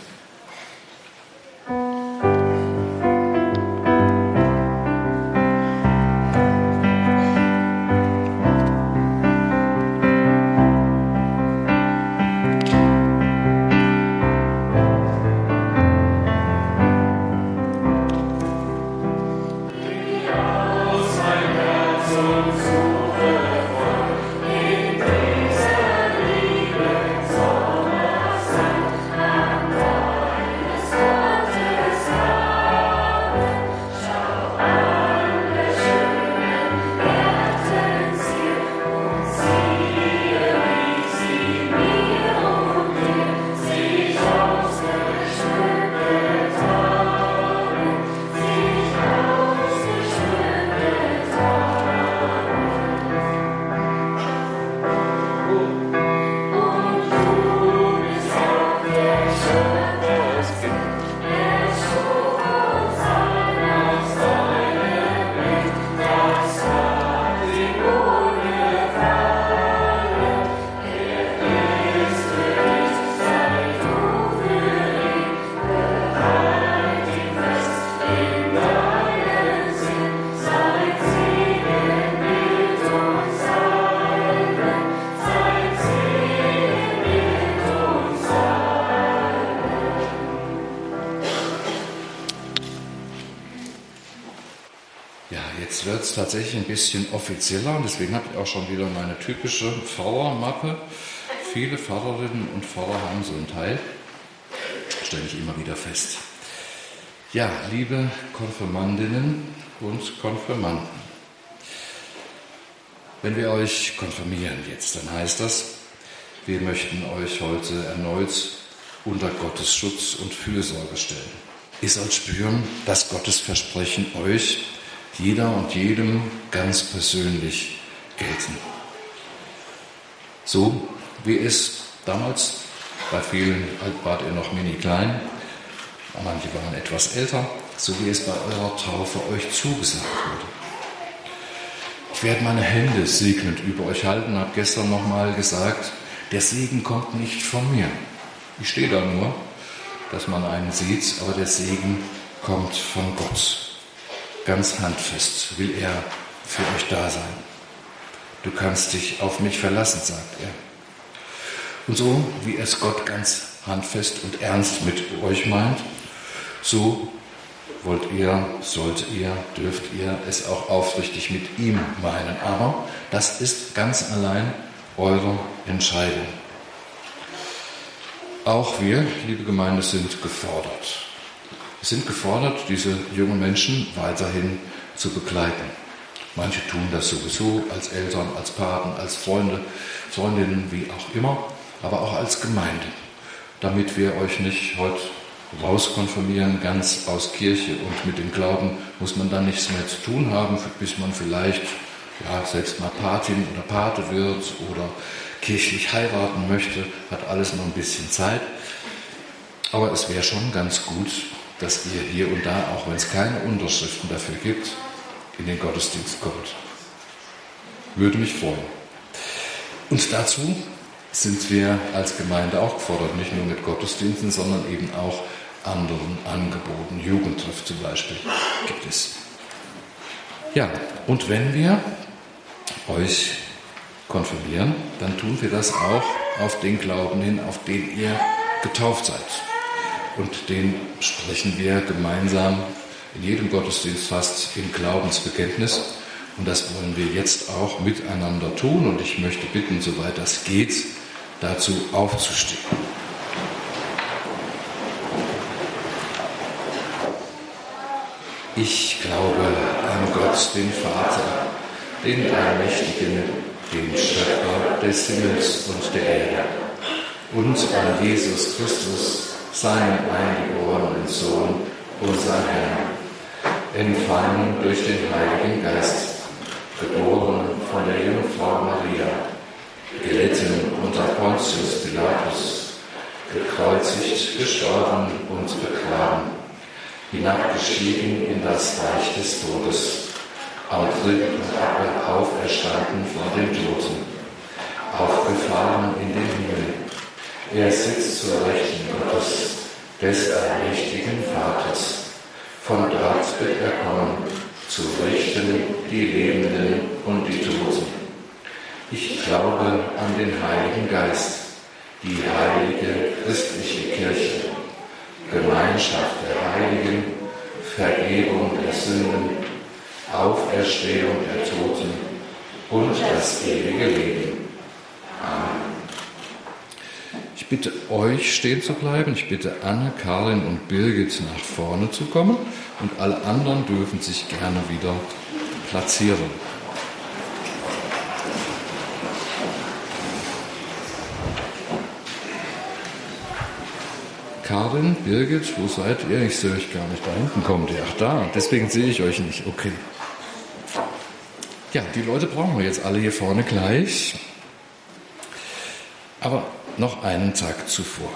A: Ja, jetzt wird es tatsächlich ein bisschen offizieller und deswegen habe ich auch schon wieder meine typische Pfarrermappe. Viele Pfarrerinnen und Pfarrer haben so einen Teil, stelle ich immer wieder fest. Ja, liebe Konfirmandinnen und Konfirmanden, wenn wir euch konfirmieren jetzt, dann heißt das, wir möchten euch heute erneut unter Gottes Schutz und Fürsorge stellen. Ihr sollt spüren, dass Gottes Versprechen euch, jeder und jedem ganz persönlich gelten. So wie es damals, bei vielen wart ihr noch mini klein, manche waren etwas älter, so wie es bei eurer Taufe euch zugesagt wurde. Ich werde meine Hände segnend über euch halten, habe gestern nochmal gesagt, der Segen kommt nicht von mir. Ich stehe da nur, dass man einen sieht, aber der Segen kommt von Gott. Ganz handfest will er für euch da sein. Du kannst dich auf mich verlassen, sagt er. Und so, wie es Gott ganz handfest und ernst mit euch meint, so wollt ihr, sollt ihr, dürft ihr es auch aufrichtig mit ihm meinen. Aber das ist ganz allein eure Entscheidung. Auch wir, liebe Gemeinde, sind gefordert. Wir sind gefordert, diese jungen Menschen weiterhin zu begleiten. Manche tun das sowieso als Eltern, als Paten, als Freunde, Freundinnen, wie auch immer, aber auch als Gemeinde, damit wir euch nicht heute rauskonfirmieren, ganz aus Kirche, und mit dem Glauben muss man dann nichts mehr zu tun haben, bis man vielleicht ja, selbst mal Patin oder Pate wird oder kirchlich heiraten möchte, hat alles noch ein bisschen Zeit. Aber es wäre schon ganz gut, dass ihr hier und da, auch wenn es keine Unterschriften dafür gibt, in den Gottesdienst kommt. Würde mich freuen. Und dazu sind wir als Gemeinde auch gefordert, nicht nur mit Gottesdiensten, sondern eben auch anderen Angeboten. Jugendtreff zum Beispiel gibt es. Ja, und wenn wir euch konfirmieren, dann tun wir das auch auf den Glauben hin, auf den ihr getauft seid. Und den sprechen wir gemeinsam in jedem Gottesdienst fast im Glaubensbekenntnis. Und das wollen wir jetzt auch miteinander tun. Und ich möchte bitten, soweit das geht, dazu aufzustehen. Ich glaube an Gott, den Vater, den Allmächtigen, den Schöpfer des Himmels und der Erde, und an Jesus Christus, seinen eingeborenen Sohn, unseren Herrn, empfangen durch den Heiligen Geist, geboren von der Jungfrau Maria, gelitten unter Pontius Pilatus, gekreuzigt, gestorben und begraben, hinabgestiegen in das Reich des Todes, am dritten Tage auferstanden von den Toten, aufgefahren in den Himmel. Er sitzt zur Rechten Gottes, des allmächtigen Vaters. Von dort wird er kommen, zu richten die Lebenden und die Toten. Ich glaube an den Heiligen Geist, die heilige christliche Kirche, Gemeinschaft der Heiligen, Vergebung der Sünden, Auferstehung der Toten und das ewige Leben. Amen. Ich bitte euch, stehen zu bleiben. Ich bitte Anne, Karin und Birgit, nach vorne zu kommen. Und alle anderen dürfen sich gerne wieder platzieren. Karin, Birgit, wo seid ihr? Ich sehe euch gar nicht. Da hinten kommt ihr. Ach da, deswegen sehe ich euch nicht. Okay. Ja, die Leute brauchen wir jetzt alle hier vorne gleich. Aber noch einen Tag zuvor.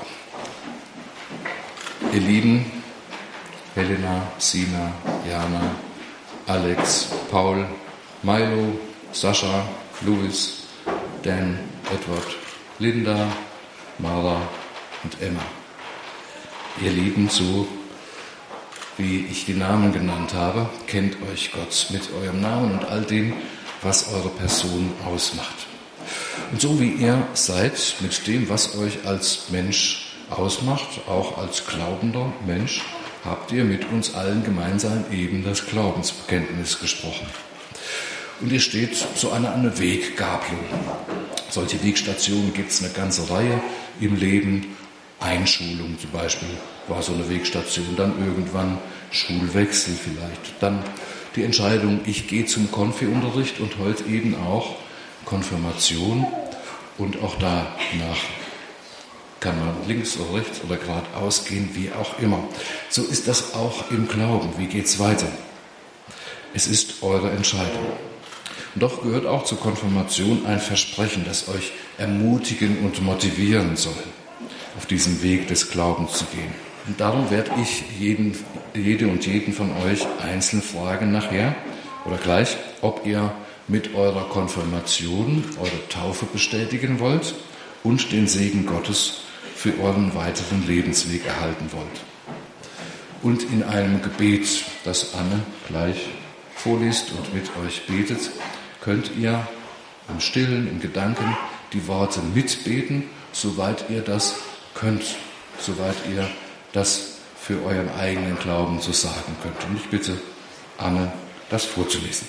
A: Ihr Lieben, Helena, Sina, Jana, Alex, Paul, Milo, Sascha, Louis, Dan, Edward, Linda, Mara und Emma. Ihr Lieben, so wie ich die Namen genannt habe, kennt euch Gott mit eurem Namen und all dem, was eure Person ausmacht. Und so wie ihr seid, mit dem, was euch als Mensch ausmacht, auch als glaubender Mensch, habt ihr mit uns allen gemeinsam eben das Glaubensbekenntnis gesprochen. Und ihr steht so an einer Weggabelung. Solche Wegstationen gibt es eine ganze Reihe im Leben. Einschulung zum Beispiel war so eine Wegstation, dann irgendwann Schulwechsel vielleicht, dann die Entscheidung, ich gehe zum Konfi-Unterricht und heute eben auch Konfirmation und auch danach kann man links oder rechts oder geradeaus gehen, wie auch immer. So ist das auch im Glauben. Wie geht's weiter? Es ist eure Entscheidung. Und doch gehört auch zur Konfirmation ein Versprechen, das euch ermutigen und motivieren soll, auf diesem Weg des Glaubens zu gehen. Und darum werde ich jeden, jede und jeden von euch einzeln fragen nachher oder gleich, ob ihr mit eurer Konfirmation eure Taufe bestätigen wollt und den Segen Gottes für euren weiteren Lebensweg erhalten wollt. Und in einem Gebet, das Anne gleich vorliest und mit euch betet, könnt ihr im Stillen, im Gedanken die Worte mitbeten, soweit ihr das könnt, soweit ihr das für euren eigenen Glauben so sagen könnt. Und ich bitte Anne, das vorzulesen.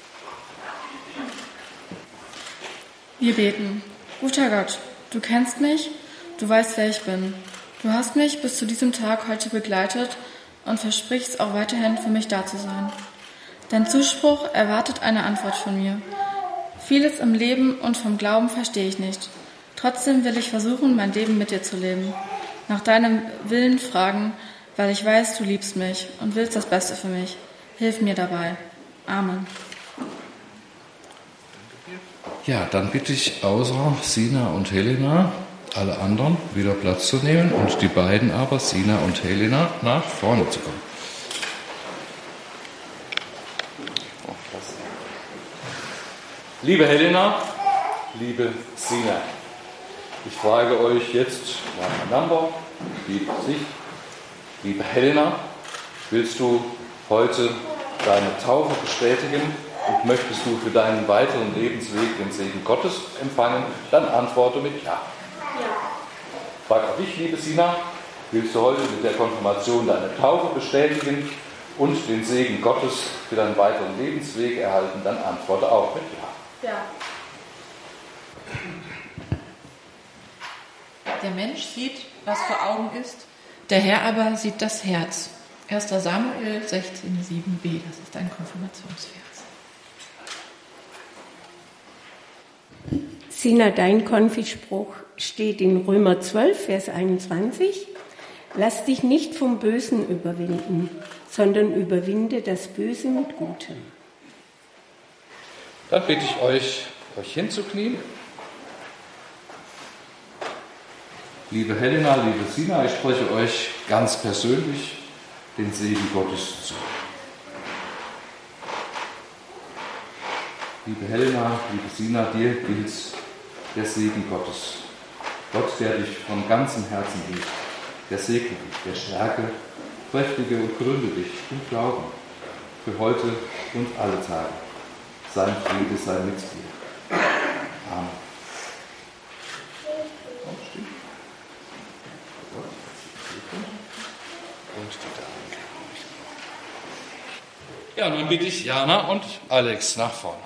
C: Wir beten. Guter Gott, du kennst mich, du weißt, wer ich bin. Du hast mich bis zu diesem Tag heute begleitet und versprichst auch weiterhin für mich da zu sein. Dein Zuspruch erwartet eine Antwort von mir. Vieles im Leben und vom Glauben verstehe ich nicht. Trotzdem will ich versuchen, mein Leben mit dir zu leben. Nach deinem Willen fragen, weil ich weiß, du liebst mich und willst das Beste für mich. Hilf mir dabei. Amen.
A: Ja, dann bitte ich außer Sina und Helena alle anderen wieder Platz zu nehmen und die beiden aber, Sina und Helena, nach vorne zu kommen. Liebe Helena, liebe Sina, ich frage euch jetzt nacheinander, liebe Gesicht, liebe Helena, willst du heute deine Taufe bestätigen und möchtest du für deinen weiteren Lebensweg den Segen Gottes empfangen? Dann antworte mit Ja. Ja. Frag auch dich, liebe Sina, willst du heute mit der Konfirmation deine Taufe bestätigen und den Segen Gottes für deinen weiteren Lebensweg erhalten? Dann antworte auch mit Ja.
C: Ja.
D: Der Mensch sieht, was vor Augen ist, der Herr aber sieht das Herz. erster Samuel sechzehn sieben b, das ist ein Konfirmationsvers.
E: Sina, dein Konfispruch steht in Römer zwölf, Vers einundzwanzig. Lass dich nicht vom Bösen überwinden, sondern überwinde das Böse mit Gutem.
A: Dann bitte ich euch, euch hinzuknien. Liebe Helena, liebe Sina, ich spreche euch ganz persönlich den Segen Gottes zu. Liebe Helena, liebe Sina, dir gilt der Segen Gottes. Gott, der dich von ganzem Herzen liebt, der segne dich, der stärke, kräftige und gründe dich im Glauben für heute und alle Tage. Sein Friede sei mit dir. Amen. Ja, nun bitte ich Jana und Alex nach vorne.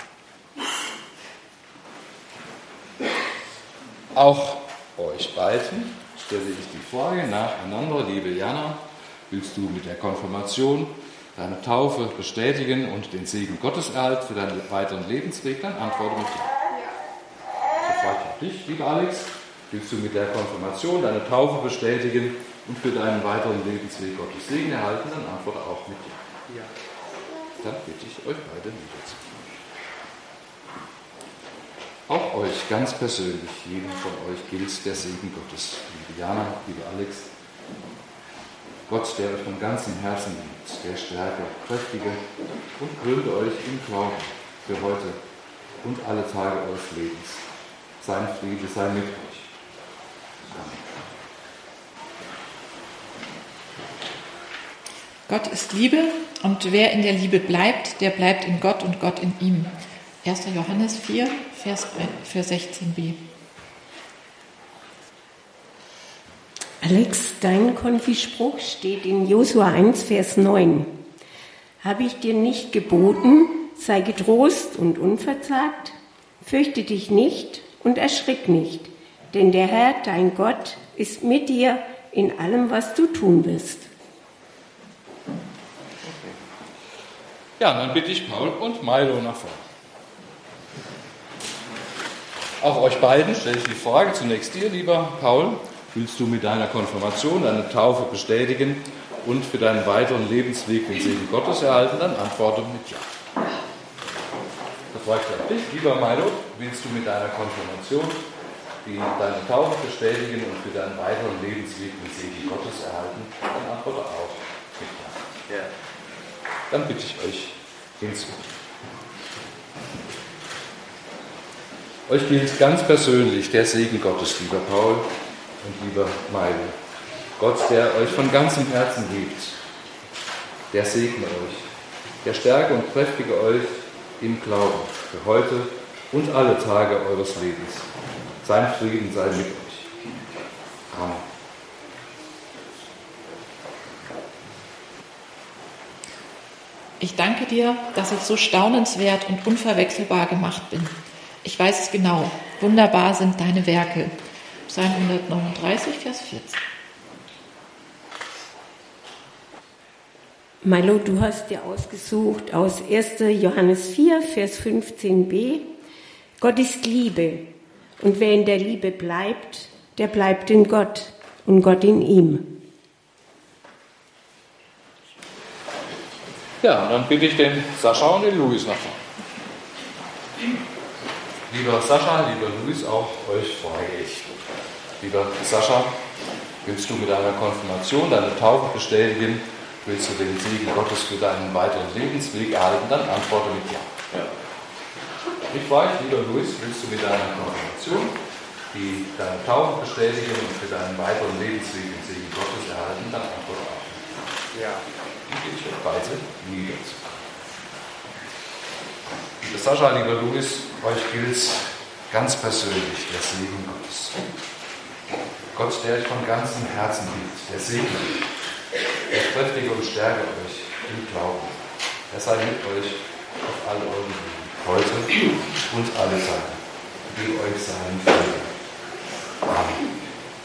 A: Auch euch beiden stelle ich die Frage nacheinander. Liebe Jana, willst du mit der Konfirmation deine Taufe bestätigen und den Segen Gottes erhalten für deinen weiteren Lebensweg? Dann antworte mit Ja. So frage ich auch dich, lieber Alex. Willst du mit der Konfirmation deine Taufe bestätigen und für deinen weiteren Lebensweg Gottes Segen erhalten? Dann antworte auch mit Ja. Ja. Dann bitte ich euch beide niederzuknien. Auch euch ganz persönlich, jedem von euch gilt der Segen Gottes. Liebe Jana, liebe Alex, Gott, der euch von ganzem Herzen liebt, der stärke, kräftige und gründe euch im Glauben für heute und alle Tage eures Lebens. Sein Friede sei mit euch. Amen.
D: Gott ist Liebe und wer in der Liebe bleibt, der bleibt in Gott und Gott in ihm. erster Johannes vier, Vers sechzehn b.
E: Alex, dein Konfispruch steht in Josua eins, Vers neun. Habe ich dir nicht geboten, sei getrost und unverzagt? Fürchte dich nicht und erschrick nicht, denn der Herr, dein Gott, ist mit dir in allem, was du tun wirst.
A: Ja, dann bitte ich Paul und Milo nach vorne. Auch euch beiden stelle ich die Frage, zunächst dir, lieber Paul, willst du mit deiner Konfirmation deine Taufe bestätigen und für deinen weiteren Lebensweg den Segen Gottes erhalten? Dann antworte mit Ja. Das fragt ich dich, lieber Milo, willst du mit deiner Konfirmation die deine Taufe bestätigen und für deinen weiteren Lebensweg den Segen Gottes erhalten? Dann antworte auch mit Ja. Ja. Dann bitte ich euch hinzu. Euch gilt ganz persönlich der Segen Gottes, lieber Paul und lieber Milo. Gott, der euch von ganzem Herzen liebt, der segne euch, der stärke und kräftige euch im Glauben für heute und alle Tage eures Lebens. Sein Frieden sei mit euch. Amen.
D: Ich danke dir, dass ich so staunenswert und unverwechselbar gemacht bin. Ich weiß es genau. Wunderbar sind deine Werke. Psalm hundertneununddreißig, Vers vierzehn.
E: Milo, du hast dir ausgesucht aus erster Johannes vier, Vers fünfzehn b. Gott ist Liebe, und wer in der Liebe bleibt, der bleibt in Gott und Gott in ihm.
A: Ja, und dann bitte ich den Sascha und den Luis nach vorne. Lieber Sascha, lieber Luis, auch euch frage ich. Lieber Sascha, willst du mit deiner Konfirmation deine Taufe bestätigen? Willst du den Segen Gottes für deinen weiteren Lebensweg erhalten? Dann antworte mit Ja. Ja. Ich frage dich, lieber Luis, willst du mit deiner Konfirmation die deine Taufe bestätigen und für deinen weiteren Lebensweg den Segen Gottes erhalten? Dann antworte auch mit Ja. Ich euch beide niederzukommen. Liebe Sascha, lieber Luis, euch gilt ganz persönlich der Segen Gottes. Gott, der euch von ganzem Herzen liebt, der segne euch, der kräftige und stärke euch im Glauben. Er sei mit euch auf all euren Wegen, heute und alle Tage. Gebe euch seinen Frieden. Amen.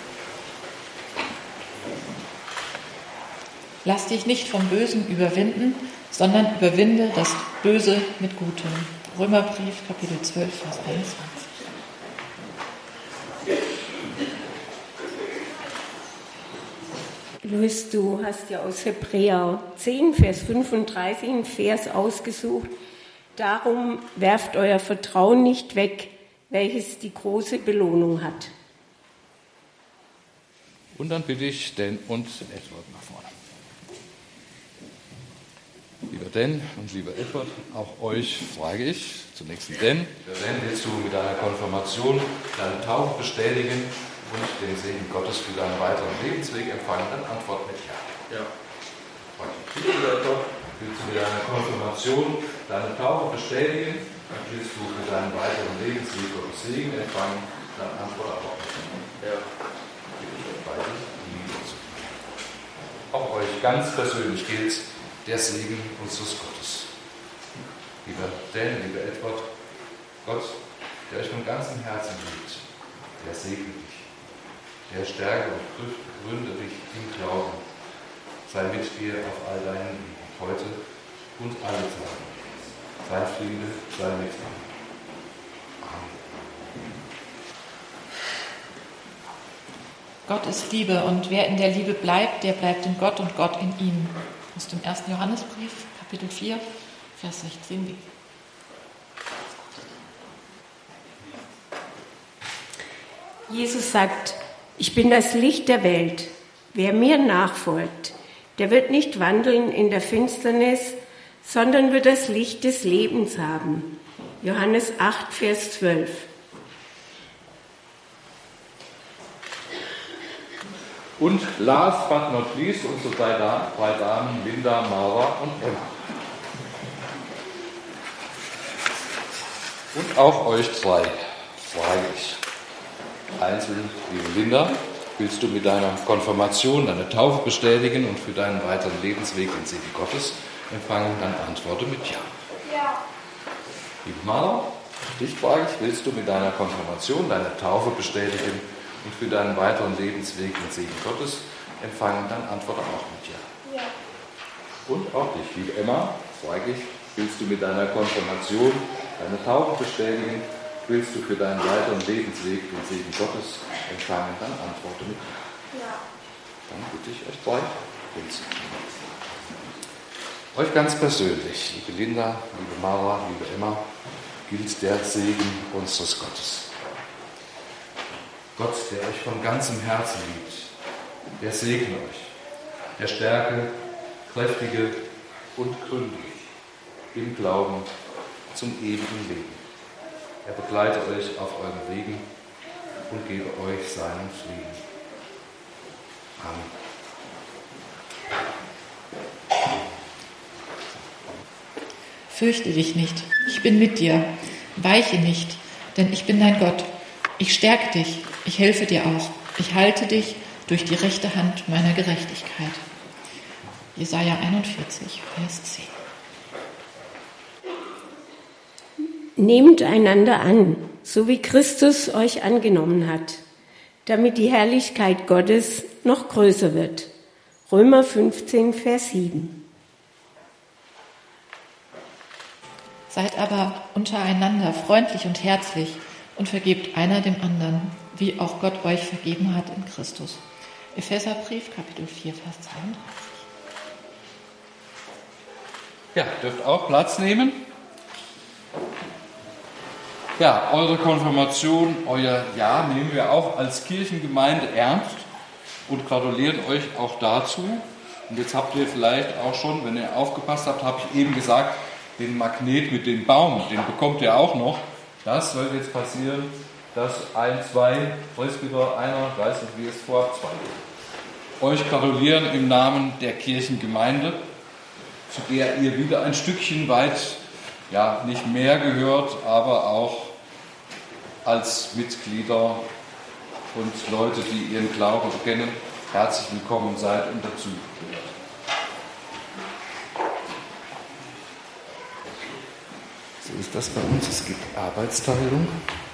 D: Lass dich nicht vom Bösen überwinden, sondern überwinde das Böse mit Gutem. Römerbrief, Kapitel zwölf, Vers einundzwanzig.
E: Luis, du hast ja aus Hebräer zehn, Vers fünfunddreißig einen Vers ausgesucht. Darum werft euer Vertrauen nicht weg, welches die große Belohnung hat.
A: Und dann bitte ich Dan und Edward nach vorne. Lieber Dan und lieber Edward, auch euch frage ich, zunächst Dan. Lieber Dan, willst du mit deiner Konfirmation deine Taufe bestätigen und den Segen Gottes für deinen weiteren Lebensweg empfangen? Dann antwort mit Ja. Ja. Lieber Edward, willst du mit deiner Konfirmation deine Taufe bestätigen und willst du für deinen weiteren Lebensweg Gottes Segen empfangen? Dann antwort auch mit Ja. Auch euch ganz persönlich gilt der Segen unseres Gottes. Lieber Dan, lieber Edward, Gott, der euch von ganzem Herzen liebt, der segne dich, der stärke und gründe dich im Glauben, sei mit dir auf all deinen Wegen, heute und alle Tage. Sein Friede sei mit dir.
D: Gott ist Liebe und wer in der Liebe bleibt, der bleibt in Gott und Gott in ihm. Aus dem ersten Johannesbrief, Kapitel vier, Vers sechzehn b.
E: Jesus sagt, ich bin das Licht der Welt. Wer mir nachfolgt, der wird nicht wandeln in der Finsternis, sondern wird das Licht des Lebens haben. Johannes acht, Vers zwölf.
A: Und last but not least unsere drei Damen, Linda, Mara und Emma. Und auch euch drei frage ich einzeln, liebe Linda, willst du mit deiner Konfirmation deine Taufe bestätigen und für deinen weiteren Lebensweg den Segen Gottes empfangen? Dann antworte mit Ja.
B: Ja.
A: Liebe Maler, dich frage ich, willst du mit deiner Konfirmation deine Taufe bestätigen und für deinen weiteren Lebensweg den Segen Gottes empfangen? Dann antworte auch mit Ja.
B: Ja.
A: Und auch dich, liebe Emma, frage ich, willst du mit deiner Konfirmation deine Taufe bestätigen? Willst du für deinen weiteren Lebensweg den Segen Gottes empfangen? Dann antworte mit Ja.
B: Ja.
A: Dann bitte ich euch drei hinzunehmen. Euch ganz persönlich, liebe Linda, liebe Mara, liebe Emma, gilt der Segen unseres Gottes. Gott, der euch von ganzem Herzen liebt, der segne euch, der stärke, kräftige und gründlich im Glauben zum ewigen Leben. Er begleite euch auf euren Wegen und gebe euch seinen Frieden. Amen.
D: Fürchte dich nicht, ich bin mit dir. Weiche nicht, denn ich bin dein Gott. Ich stärke dich, ich helfe dir auch. Ich halte dich durch die rechte Hand meiner Gerechtigkeit. Jesaja einundvierzig, Vers zehn.
E: Nehmt einander an, so wie Christus euch angenommen hat, damit die Herrlichkeit Gottes noch größer wird. Römer fünfzehn, Vers sieben.
D: Seid aber untereinander freundlich und herzlich und vergebt einer dem anderen, wie auch Gott euch vergeben hat in Christus. Epheserbrief, Kapitel vier, Vers zweiunddreißig.
A: Ja, dürft auch Platz nehmen. Ja, eure Konfirmation, euer Ja nehmen wir auch als Kirchengemeinde ernst und gratulieren euch auch dazu. Und jetzt habt ihr vielleicht auch schon, wenn ihr aufgepasst habt, habe ich eben gesagt, den Magnet mit dem Baum, den bekommt ihr auch noch. Das soll jetzt passieren, dass ein, zwei, Presbyter, einer, ich weiß nicht, wie es vorhabt, zwei. Euch gratulieren im Namen der Kirchengemeinde, zu der ihr wieder ein Stückchen weit, ja, nicht mehr gehört, aber auch als Mitglieder und Leute, die ihren Glauben kennen, herzlich willkommen seid und dazu gehört. So ist das bei uns. Es gibt Arbeitsteilung.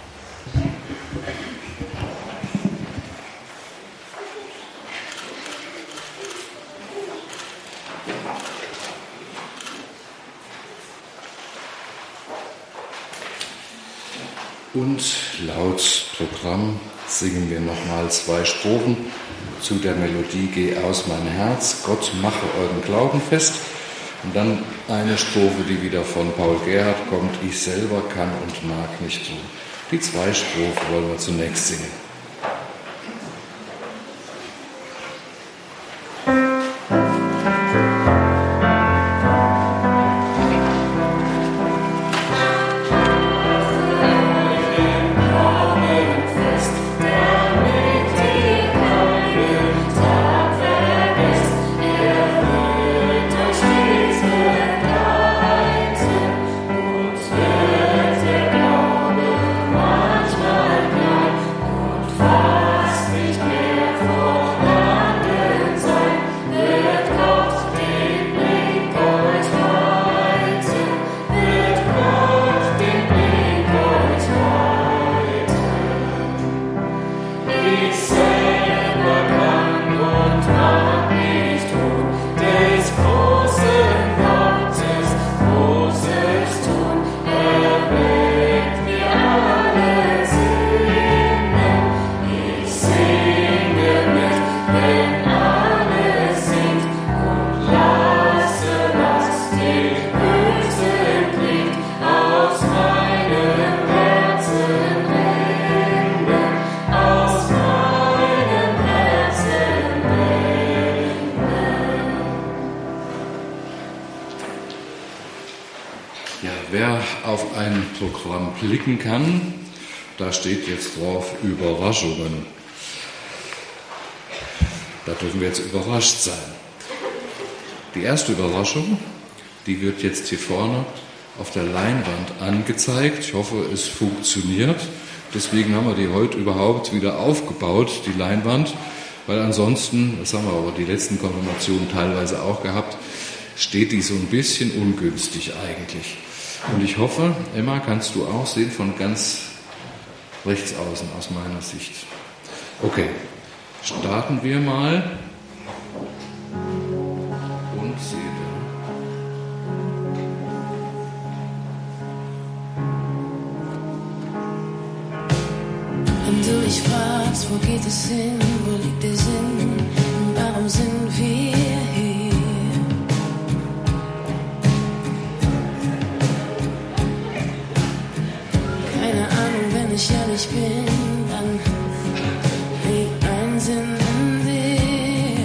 A: Und laut Programm singen wir nochmal zwei Strophen zu der Melodie Geh aus mein Herz, Gott mache euren Glauben fest. Und dann eine Strophe, die wieder von Paul Gerhardt kommt, ich selber kann und mag nicht tun. Die zwei Strophen wollen wir zunächst singen. Programm blicken kann, da steht jetzt drauf Überraschungen. Da dürfen wir jetzt überrascht sein. Die erste Überraschung, die wird jetzt hier vorne auf der Leinwand angezeigt. Ich hoffe, es funktioniert. Deswegen haben wir die heute überhaupt wieder aufgebaut, die Leinwand, weil ansonsten, das haben wir aber die letzten Konfirmationen teilweise auch gehabt, steht die so ein bisschen ungünstig eigentlich. Und ich hoffe, Emma, kannst du auch sehen von ganz rechts außen aus meiner Sicht. Okay, starten wir mal und sehen.
F: Wenn du dich fragst, wo geht es hin, wo liegt der Sinn, warum sind wir hier? Keine Ahnung, wenn ich ehrlich bin, dann liegt ein Sinn in dir.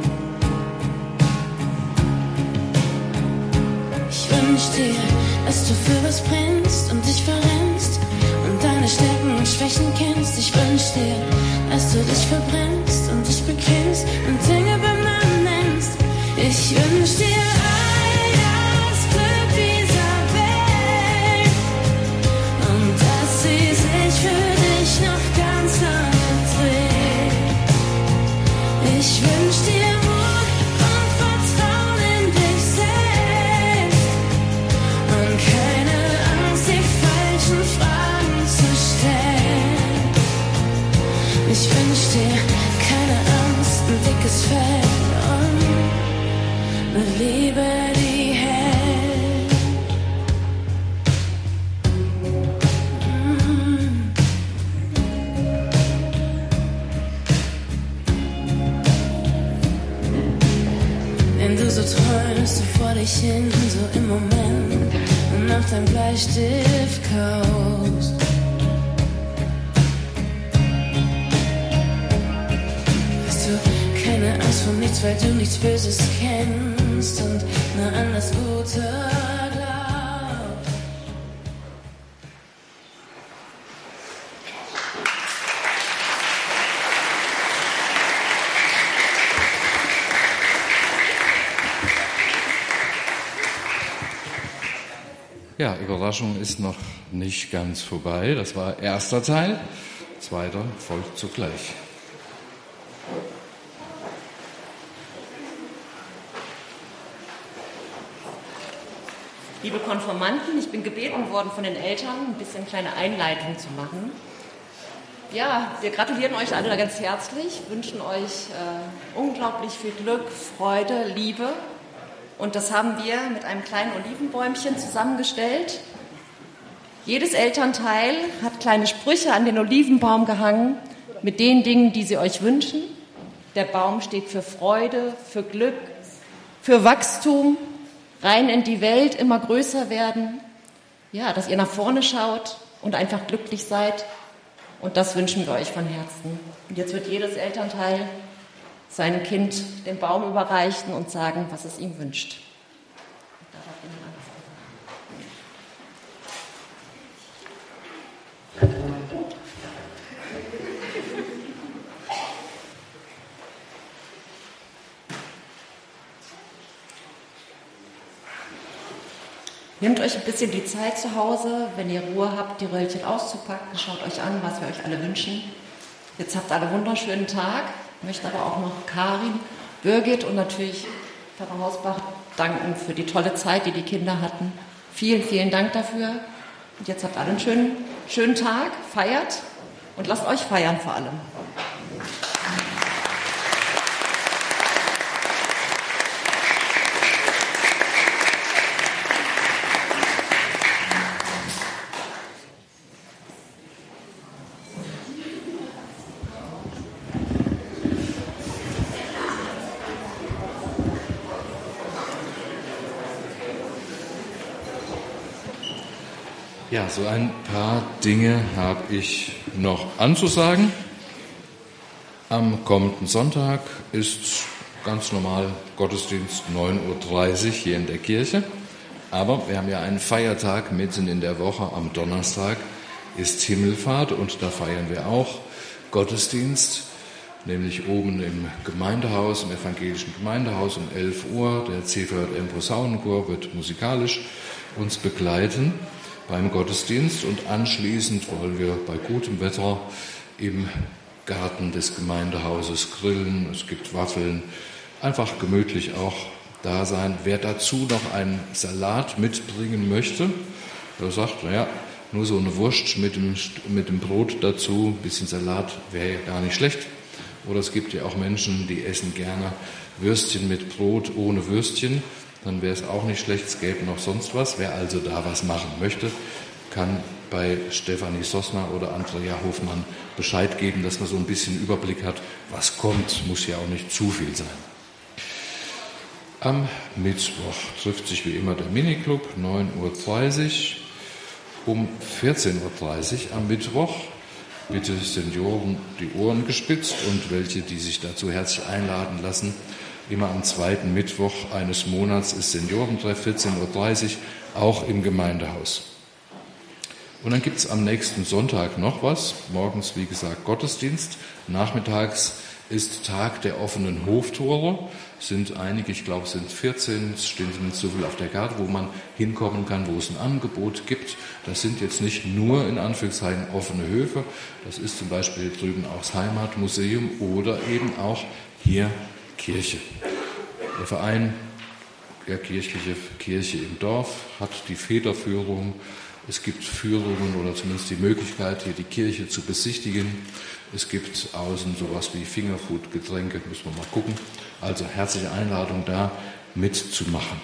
F: Ich wünsch dir, dass du für was brennst und dich verrennst und deine Stärken und Schwächen kennst. Ich wünsch dir, dass du dich verbrennst und dich bekennst und Dinge beim Namen nennst. Ich wünsch dir all das Glück dieser Welt und dass sie sich für dich noch ganz lange dreht. Ich wünsch dir Mut und Vertrauen in dich selbst und keine Angst, die falschen Fragen zu stellen. Ich wünsch dir keine Angst, ein dickes Fell und eine Liebe, die hält. Mm. Wenn du so träumst, so vor dich hin, so im Moment und nach deinem Bleistift kaust. Keine Angst vor nichts, weil du nichts Böses kennst und nur an das Gute glaubst.
A: Ja, Überraschung ist noch nicht ganz vorbei. Das war erster Teil. Zweiter folgt zugleich.
G: Liebe Konfirmanden, ich bin gebeten worden von den Eltern, ein bisschen kleine Einleitung zu machen. Ja, wir gratulieren euch alle ganz herzlich, wünschen euch äh, unglaublich viel Glück, Freude, Liebe. Und das haben wir mit einem kleinen Olivenbäumchen zusammengestellt. Jedes Elternteil hat kleine Sprüche an den Olivenbaum gehangen mit den Dingen, die sie euch wünschen. Der Baum steht für Freude, für Glück, für Wachstum, rein in die Welt, immer größer werden. Ja, dass ihr nach vorne schaut und einfach glücklich seid. Und das wünschen wir euch von Herzen. Und jetzt wird jedes Elternteil seinem Kind den Baum überreichen und sagen, was es ihm wünscht. Nehmt euch ein bisschen die Zeit zu Hause, wenn ihr Ruhe habt, die Röllchen auszupacken. Schaut euch an, was wir euch alle wünschen. Jetzt habt ihr alle einen wunderschönen Tag. Ich möchte aber auch noch Karin, Birgit und natürlich Pfarrer Hausbach danken für die tolle Zeit, die die Kinder hatten. Vielen, vielen Dank dafür. Und jetzt habt ihr alle einen schönen, schönen Tag, feiert und lasst euch feiern vor allem.
A: Ja, so ein paar Dinge habe ich noch anzusagen. Am kommenden Sonntag ist ganz normal Gottesdienst neun Uhr dreißig hier in der Kirche. Aber wir haben ja einen Feiertag mitten in der Woche. Am Donnerstag ist Himmelfahrt und da feiern wir auch Gottesdienst, nämlich oben im Gemeindehaus, im evangelischen Gemeindehaus um elf Uhr. Der C V J M Posaunenchor wird musikalisch uns begleiten. beim Gottesdienst und anschließend wollen wir bei gutem Wetter im Garten des Gemeindehauses grillen. Es gibt Waffeln, einfach gemütlich auch da sein. Wer dazu noch einen Salat mitbringen möchte, der sagt, naja, nur so eine Wurst mit dem, mit dem Brot dazu, ein bisschen Salat wäre ja gar nicht schlecht. Oder es gibt ja auch Menschen, die essen gerne Würstchen mit Brot ohne Würstchen. Dann wäre es auch nicht schlecht, es gäbe noch sonst was. Wer also da was machen möchte, kann bei Stefanie Sossner oder Andrea Hofmann Bescheid geben, dass man so ein bisschen Überblick hat, was kommt, muss ja auch nicht zu viel sein. Am Mittwoch trifft sich wie immer der Miniclub, neun Uhr dreißig. Um vierzehn Uhr dreißig am Mittwoch, bitte Senioren die Ohren gespitzt und welche, die sich dazu herzlich einladen lassen, immer am zweiten Mittwoch eines Monats ist Seniorentreff, vierzehn Uhr dreißig, auch im Gemeindehaus. Und dann gibt es am nächsten Sonntag noch was. Morgens, wie gesagt, Gottesdienst. Nachmittags ist Tag der offenen Hoftore. Sind einige, ich glaube, es sind vierzehn, es stehen nicht so viel auf der Karte, wo man hinkommen kann, wo es ein Angebot gibt. Das sind jetzt nicht nur in Anführungszeichen offene Höfe. Das ist zum Beispiel drüben auch das Heimatmuseum oder eben auch hier Kirche. Der Verein der kirchliche Kirche im Dorf hat die Federführung. Es gibt Führungen oder zumindest die Möglichkeit, hier die Kirche zu besichtigen. Es gibt außen sowas wie Fingerfood-Getränke, müssen wir mal gucken. Also herzliche Einladung da, mitzumachen.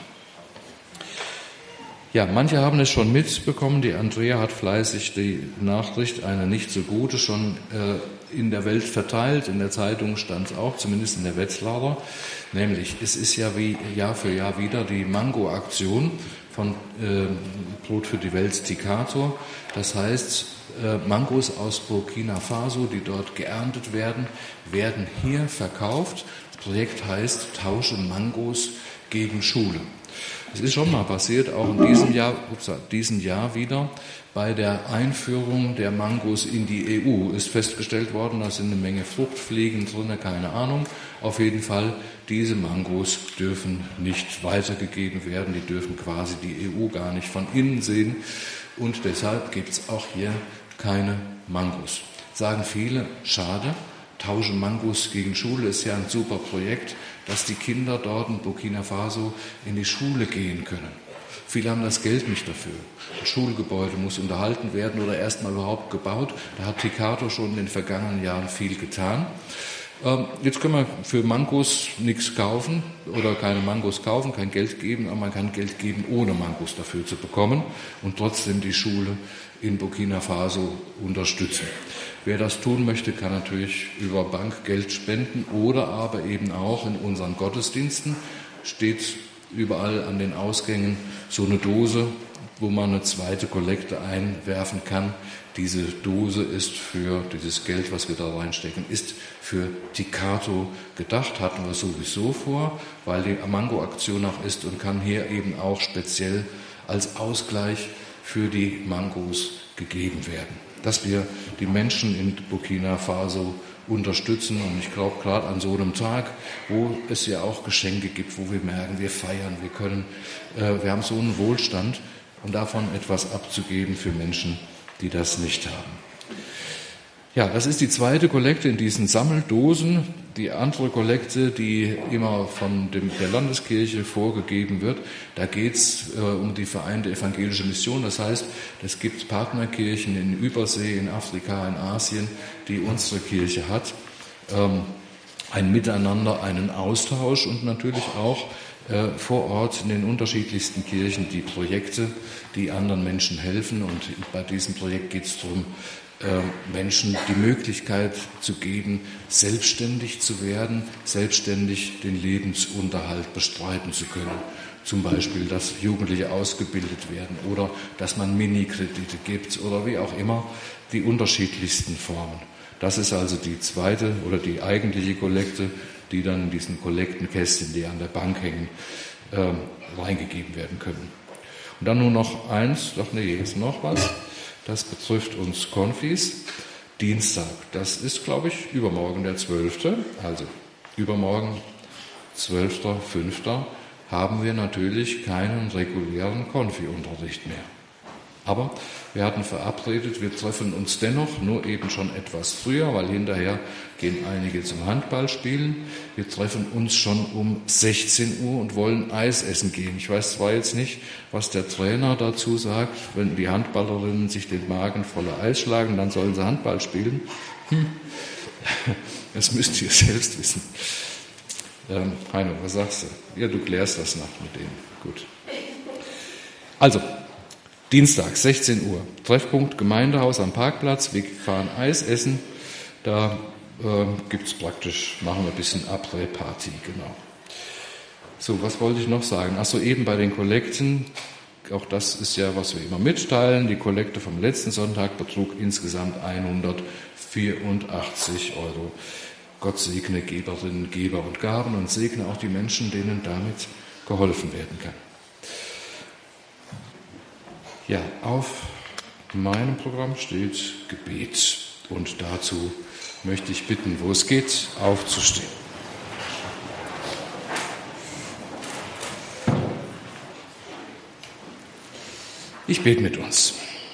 A: Ja, manche haben es schon mitbekommen. Die Andrea hat fleißig die Nachricht, eine nicht so gute, schon äh, in der Welt verteilt. In der Zeitung stand es auch, zumindest in der Wetzlarer. Nämlich, es ist ja wie Jahr für Jahr wieder die Mango-Aktion von äh, Brot für die Welt Tikator. Das heißt, äh, Mangos aus Burkina Faso, die dort geerntet werden, werden hier verkauft. Das Projekt heißt Tausche Mangos gegen Schule. Es ist schon mal passiert, auch in diesem Jahr, ups, diesem Jahr wieder, bei der Einführung der Mangos in die E U ist festgestellt worden, da sind eine Menge Fruchtfliegen drin, keine Ahnung. Auf jeden Fall, diese Mangos dürfen nicht weitergegeben werden, die dürfen quasi die E U gar nicht von innen sehen und deshalb gibt es auch hier keine Mangos. Sagen viele, schade. Tausche Mangos gegen Schule ist ja ein super Projekt, dass die Kinder dort in Burkina Faso in die Schule gehen können. Viele haben das Geld nicht dafür. Das Schulgebäude muss unterhalten werden oder erst mal überhaupt gebaut. Da hat Tikator schon in den vergangenen Jahren viel getan. Ähm, jetzt können wir für Mangos nichts kaufen oder keine Mangos kaufen, kein Geld geben, aber man kann Geld geben, ohne Mangos dafür zu bekommen und trotzdem die Schule in Burkina Faso unterstützen. Wer das tun möchte, kann natürlich über Bankgeld spenden oder aber eben auch in unseren Gottesdiensten steht überall an den Ausgängen so eine Dose, wo man eine zweite Kollekte einwerfen kann. Diese Dose ist für dieses Geld, was wir da reinstecken, ist für Tikator gedacht, hatten wir sowieso vor, weil die Mango-Aktion auch ist und kann hier eben auch speziell als Ausgleich für die Mangos gegeben werden. Dass wir die Menschen in Burkina Faso unterstützen und ich glaube, gerade an so einem Tag, wo es ja auch Geschenke gibt, wo wir merken, wir feiern, wir können, äh, wir haben so einen Wohlstand und davon etwas abzugeben für Menschen, die das nicht haben. Ja, das ist die zweite Kollekte in diesen Sammeldosen. Die andere Kollekte, die immer von dem, der Landeskirche vorgegeben wird, da geht es äh, um die Vereinte Evangelische Mission. Das heißt, es gibt Partnerkirchen in Übersee, in Afrika, in Asien, die unsere Kirche hat. Ähm, ein Miteinander, einen Austausch und natürlich auch äh, vor Ort in den unterschiedlichsten Kirchen die Projekte, die anderen Menschen helfen. Und bei diesem Projekt geht es darum, Menschen die Möglichkeit zu geben, selbstständig zu werden, selbstständig den Lebensunterhalt bestreiten zu können. Zum Beispiel, dass Jugendliche ausgebildet werden oder dass man Minikredite gibt oder wie auch immer, die unterschiedlichsten Formen. Das ist also die zweite oder die eigentliche Kollekte, die dann in diesen Kollektenkästchen, die an der Bank hängen, äh, reingegeben werden können. Und dann nur noch eins, doch nee, jetzt noch was. Das betrifft uns Konfis. Dienstag, das ist, glaube ich, übermorgen der zwölfte. Also übermorgen, zwölfter fünfter haben wir natürlich keinen regulären Konfi-Unterricht mehr. Aber wir hatten verabredet, wir treffen uns dennoch, nur eben schon etwas früher, weil hinterher gehen einige zum Handballspielen. Wir treffen uns schon um sechzehn Uhr und wollen Eis essen gehen. Ich weiß zwar jetzt nicht, was der Trainer dazu sagt, wenn die Handballerinnen sich den Magen voller Eis schlagen, dann sollen sie Handball spielen. Hm. Das müsst ihr selbst wissen. Ähm, Heino, was sagst du? Ja, du klärst das noch mit denen. Gut. Also, Dienstag, sechzehn Uhr, Treffpunkt Gemeindehaus am Parkplatz, wir fahren Eis essen, da äh, gibt es praktisch, machen wir ein bisschen Après-Party, genau. So, was wollte ich noch sagen? Ach so, eben bei den Kollekten, auch das ist ja, was wir immer mitteilen, die Kollekte vom letzten Sonntag betrug insgesamt hundertvierundachtzig Euro. Gott segne Geberinnen, Geber und Gaben und segne auch die Menschen, denen damit geholfen werden kann. Ja, auf meinem Programm steht Gebet und dazu möchte ich bitten, wo es geht, aufzustehen. Ich bete mit uns.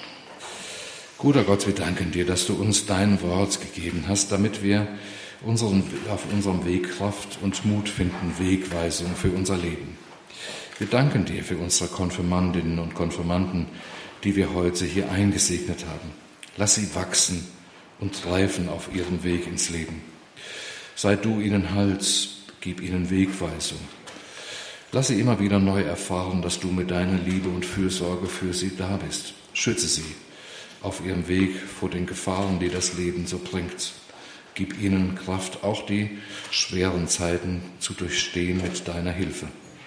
A: Guter Gott, wir danken dir, dass du uns dein Wort gegeben hast, damit wir unseren, auf unserem Weg Kraft und Mut finden, Wegweisung für unser Leben. Wir danken dir für unsere Konfirmandinnen und Konfirmanden, die wir heute hier eingesegnet haben. Lass sie wachsen und reifen auf ihrem Weg ins Leben. Sei du ihnen Halt, gib ihnen Wegweisung. Lass sie immer wieder neu erfahren, dass du mit deiner Liebe und Fürsorge für sie da bist. Schütze sie auf ihrem Weg vor den Gefahren, die das Leben so bringt. Gib ihnen Kraft, auch die schweren Zeiten zu durchstehen mit deiner Hilfe.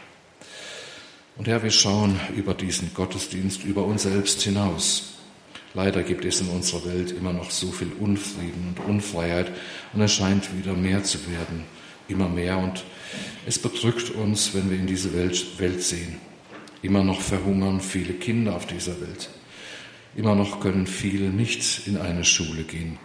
A: Und Herr, wir schauen über diesen Gottesdienst, über uns selbst hinaus. Leider gibt es in unserer Welt immer noch so viel Unfrieden und Unfreiheit und es scheint wieder mehr zu werden, immer mehr. Und es bedrückt uns, wenn wir in diese Welt, Welt sehen. Immer noch verhungern viele Kinder auf dieser Welt. Immer noch können viele nicht in eine Schule gehen.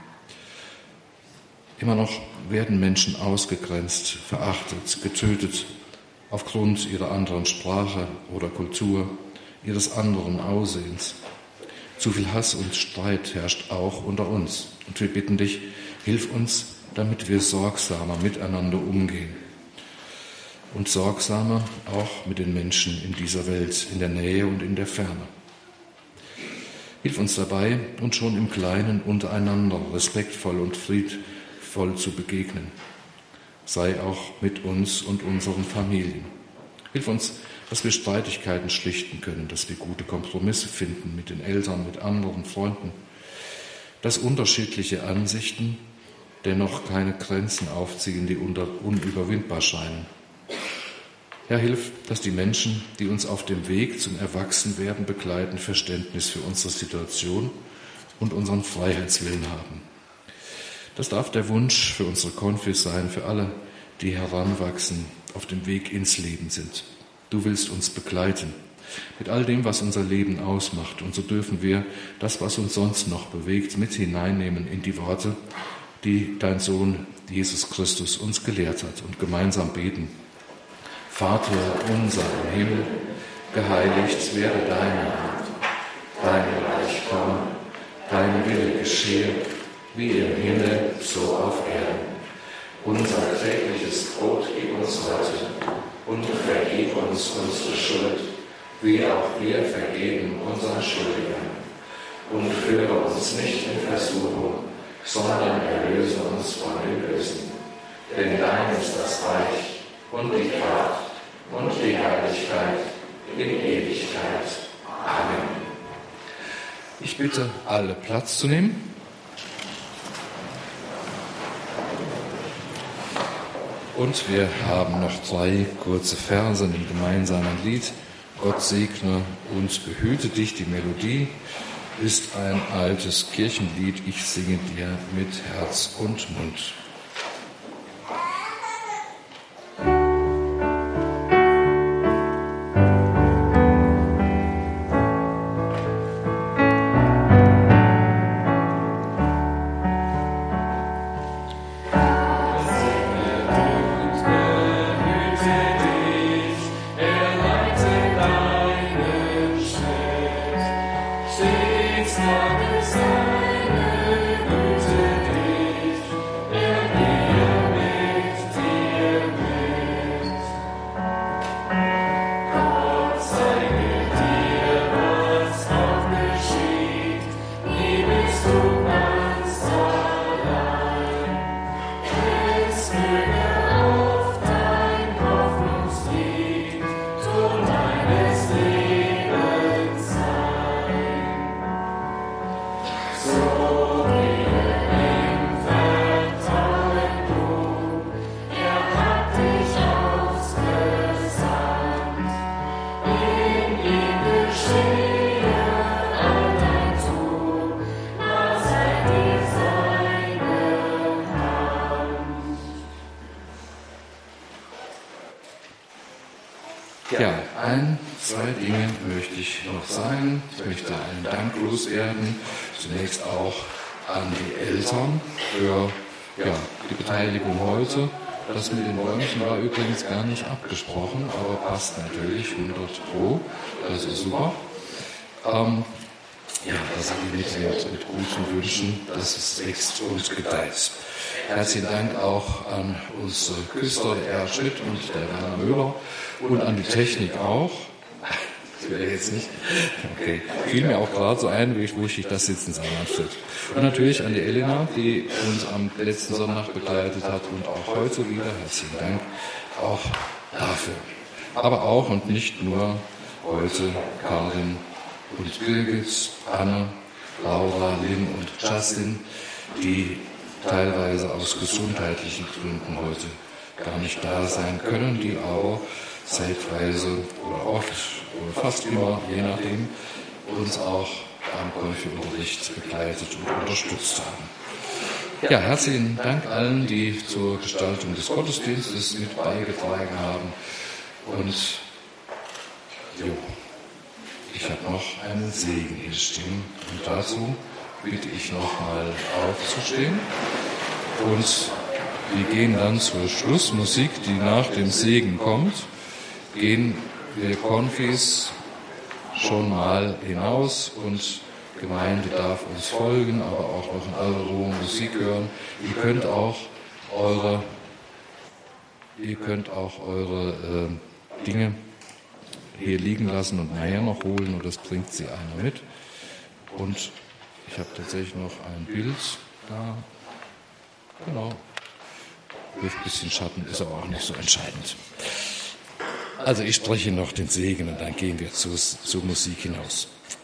A: Immer noch werden Menschen ausgegrenzt, verachtet, getötet, aufgrund ihrer anderen Sprache oder Kultur, ihres anderen Aussehens. Zu viel Hass und Streit herrscht auch unter uns. Und wir bitten dich, hilf uns, damit wir sorgsamer miteinander umgehen. Und sorgsamer auch mit den Menschen in dieser Welt, in der Nähe und in der Ferne. Hilf uns dabei, uns schon im Kleinen untereinander respektvoll und friedvoll zu begegnen. Sei auch mit uns und unseren Familien. Hilf uns, dass wir Streitigkeiten schlichten können, dass wir gute Kompromisse finden mit den Eltern, mit anderen Freunden, dass unterschiedliche Ansichten dennoch keine Grenzen aufziehen, die unüberwindbar scheinen. Herr, hilf, dass die Menschen, die uns auf dem Weg zum Erwachsenwerden begleiten, Verständnis für unsere Situation und unseren Freiheitswillen haben. Das darf der Wunsch für unsere Konfis sein, für alle, die heranwachsen, auf dem Weg ins Leben sind. Du willst uns begleiten mit all dem, was unser Leben ausmacht. Und so dürfen wir das, was uns sonst noch bewegt, mit hineinnehmen in die Worte, die dein Sohn Jesus Christus uns gelehrt hat und gemeinsam beten. Vater unser im Himmel, geheiligt werde dein Name. Dein Reich komme, dein Wille geschehe, wie im Himmel, so auf Erden. Unser tägliches Brot gib uns heute und vergib uns unsere Schuld, wie auch wir vergeben unseren Schuldigern. Und führe uns nicht in Versuchung, sondern erlöse uns von dem Bösen. Denn dein ist das Reich und die Kraft und die Herrlichkeit in Ewigkeit. Amen. Ich bitte, alle Platz zu nehmen. Und wir haben noch drei kurze Verse im gemeinsamen Lied. Gott segne und behüte dich. Die Melodie ist ein altes Kirchenlied. Ich singe dir mit Herz und Mund.
F: Sing
A: Ja, ein, zwei Dinge möchte ich noch sagen. Ich möchte einen Dank loswerden. Zunächst auch an die Eltern für ja, die Beteiligung heute. Das mit den Räumchen war übrigens gar nicht abgesprochen, aber passt natürlich hundert Pro. Das ist super. Ähm, ja, das limitiert mit guten Wünschen, dass es wächst und gedeiht. Herzlichen Dank auch an unsere Küster, der Erhard Schmidt und der Werner Möller und an die Technik auch. Das will ich jetzt nicht. Okay. Fiel mir auch gerade so ein, wie ich, wo ich das sitzen sah. Und natürlich an die Elena, die uns am letzten Sonntag begleitet hat und auch heute wieder. Herzlichen Dank auch dafür. Aber auch und nicht nur heute Karin und Birgit, Anne, Laura, Lynn und Justin, die teilweise aus gesundheitlichen Gründen heute gar nicht da sein können, die aber zeitweise oder oft oder fast immer, je nachdem, uns auch am Konfi-Unterricht begleitet und unterstützt haben. Ja, herzlichen Dank allen, die zur Gestaltung des Gottesdienstes mit beigetragen haben. Und jo, ich habe noch einen Segen hier stehen und dazu bitte ich nochmal aufzustehen und wir gehen dann zur Schlussmusik, die nach dem Segen kommt, gehen wir Konfis schon mal hinaus und Gemeinde darf uns folgen, aber auch noch in aller Ruhe Musik hören. Ihr könnt auch eure, ihr könnt auch eure äh, Dinge hier liegen lassen und nachher noch holen und das bringt sie einer mit. Und ich habe tatsächlich noch ein Bild da. Genau. Wirft ein bisschen Schatten, ist aber auch nicht so entscheidend. Also ich spreche noch den Segen und dann gehen wir zur, zur Musik hinaus.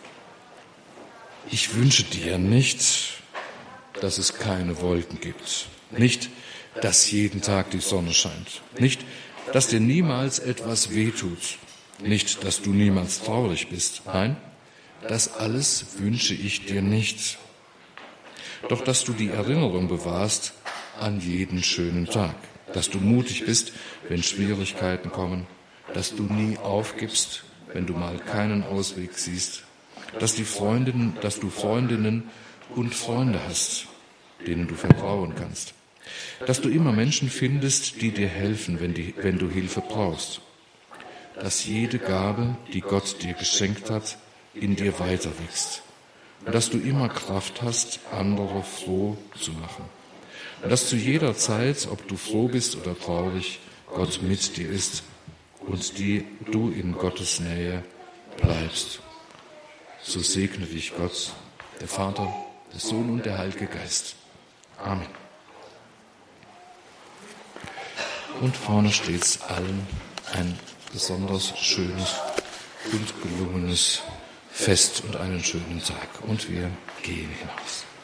A: Ich wünsche dir nicht, dass es keine Wolken gibt. Nicht, dass jeden Tag die Sonne scheint. Nicht, dass dir niemals etwas wehtut. Nicht, dass du niemals traurig bist. Nein, das alles wünsche ich dir nicht. Doch dass du die Erinnerung bewahrst an jeden schönen Tag. Dass du mutig bist, wenn Schwierigkeiten kommen. Dass du nie aufgibst, wenn du mal keinen Ausweg siehst. Dass, die Freundinnen, dass du Freundinnen und Freunde hast, denen du vertrauen kannst. Dass du immer Menschen findest, die dir helfen, wenn, die, wenn du Hilfe brauchst. Dass jede Gabe, die Gott dir geschenkt hat, in dir weiter wächst. Und dass du immer Kraft hast, andere froh zu machen. Und dass zu jeder Zeit, ob du froh bist oder traurig, Gott mit dir ist und die du in Gottes Nähe bleibst. So segne dich Gott, der Vater, der Sohn und der Heilige Geist. Amen. Und vorne steht's allen ein besonders schönes und gelungenes Fest und einen schönen Tag. Und wir gehen hinaus.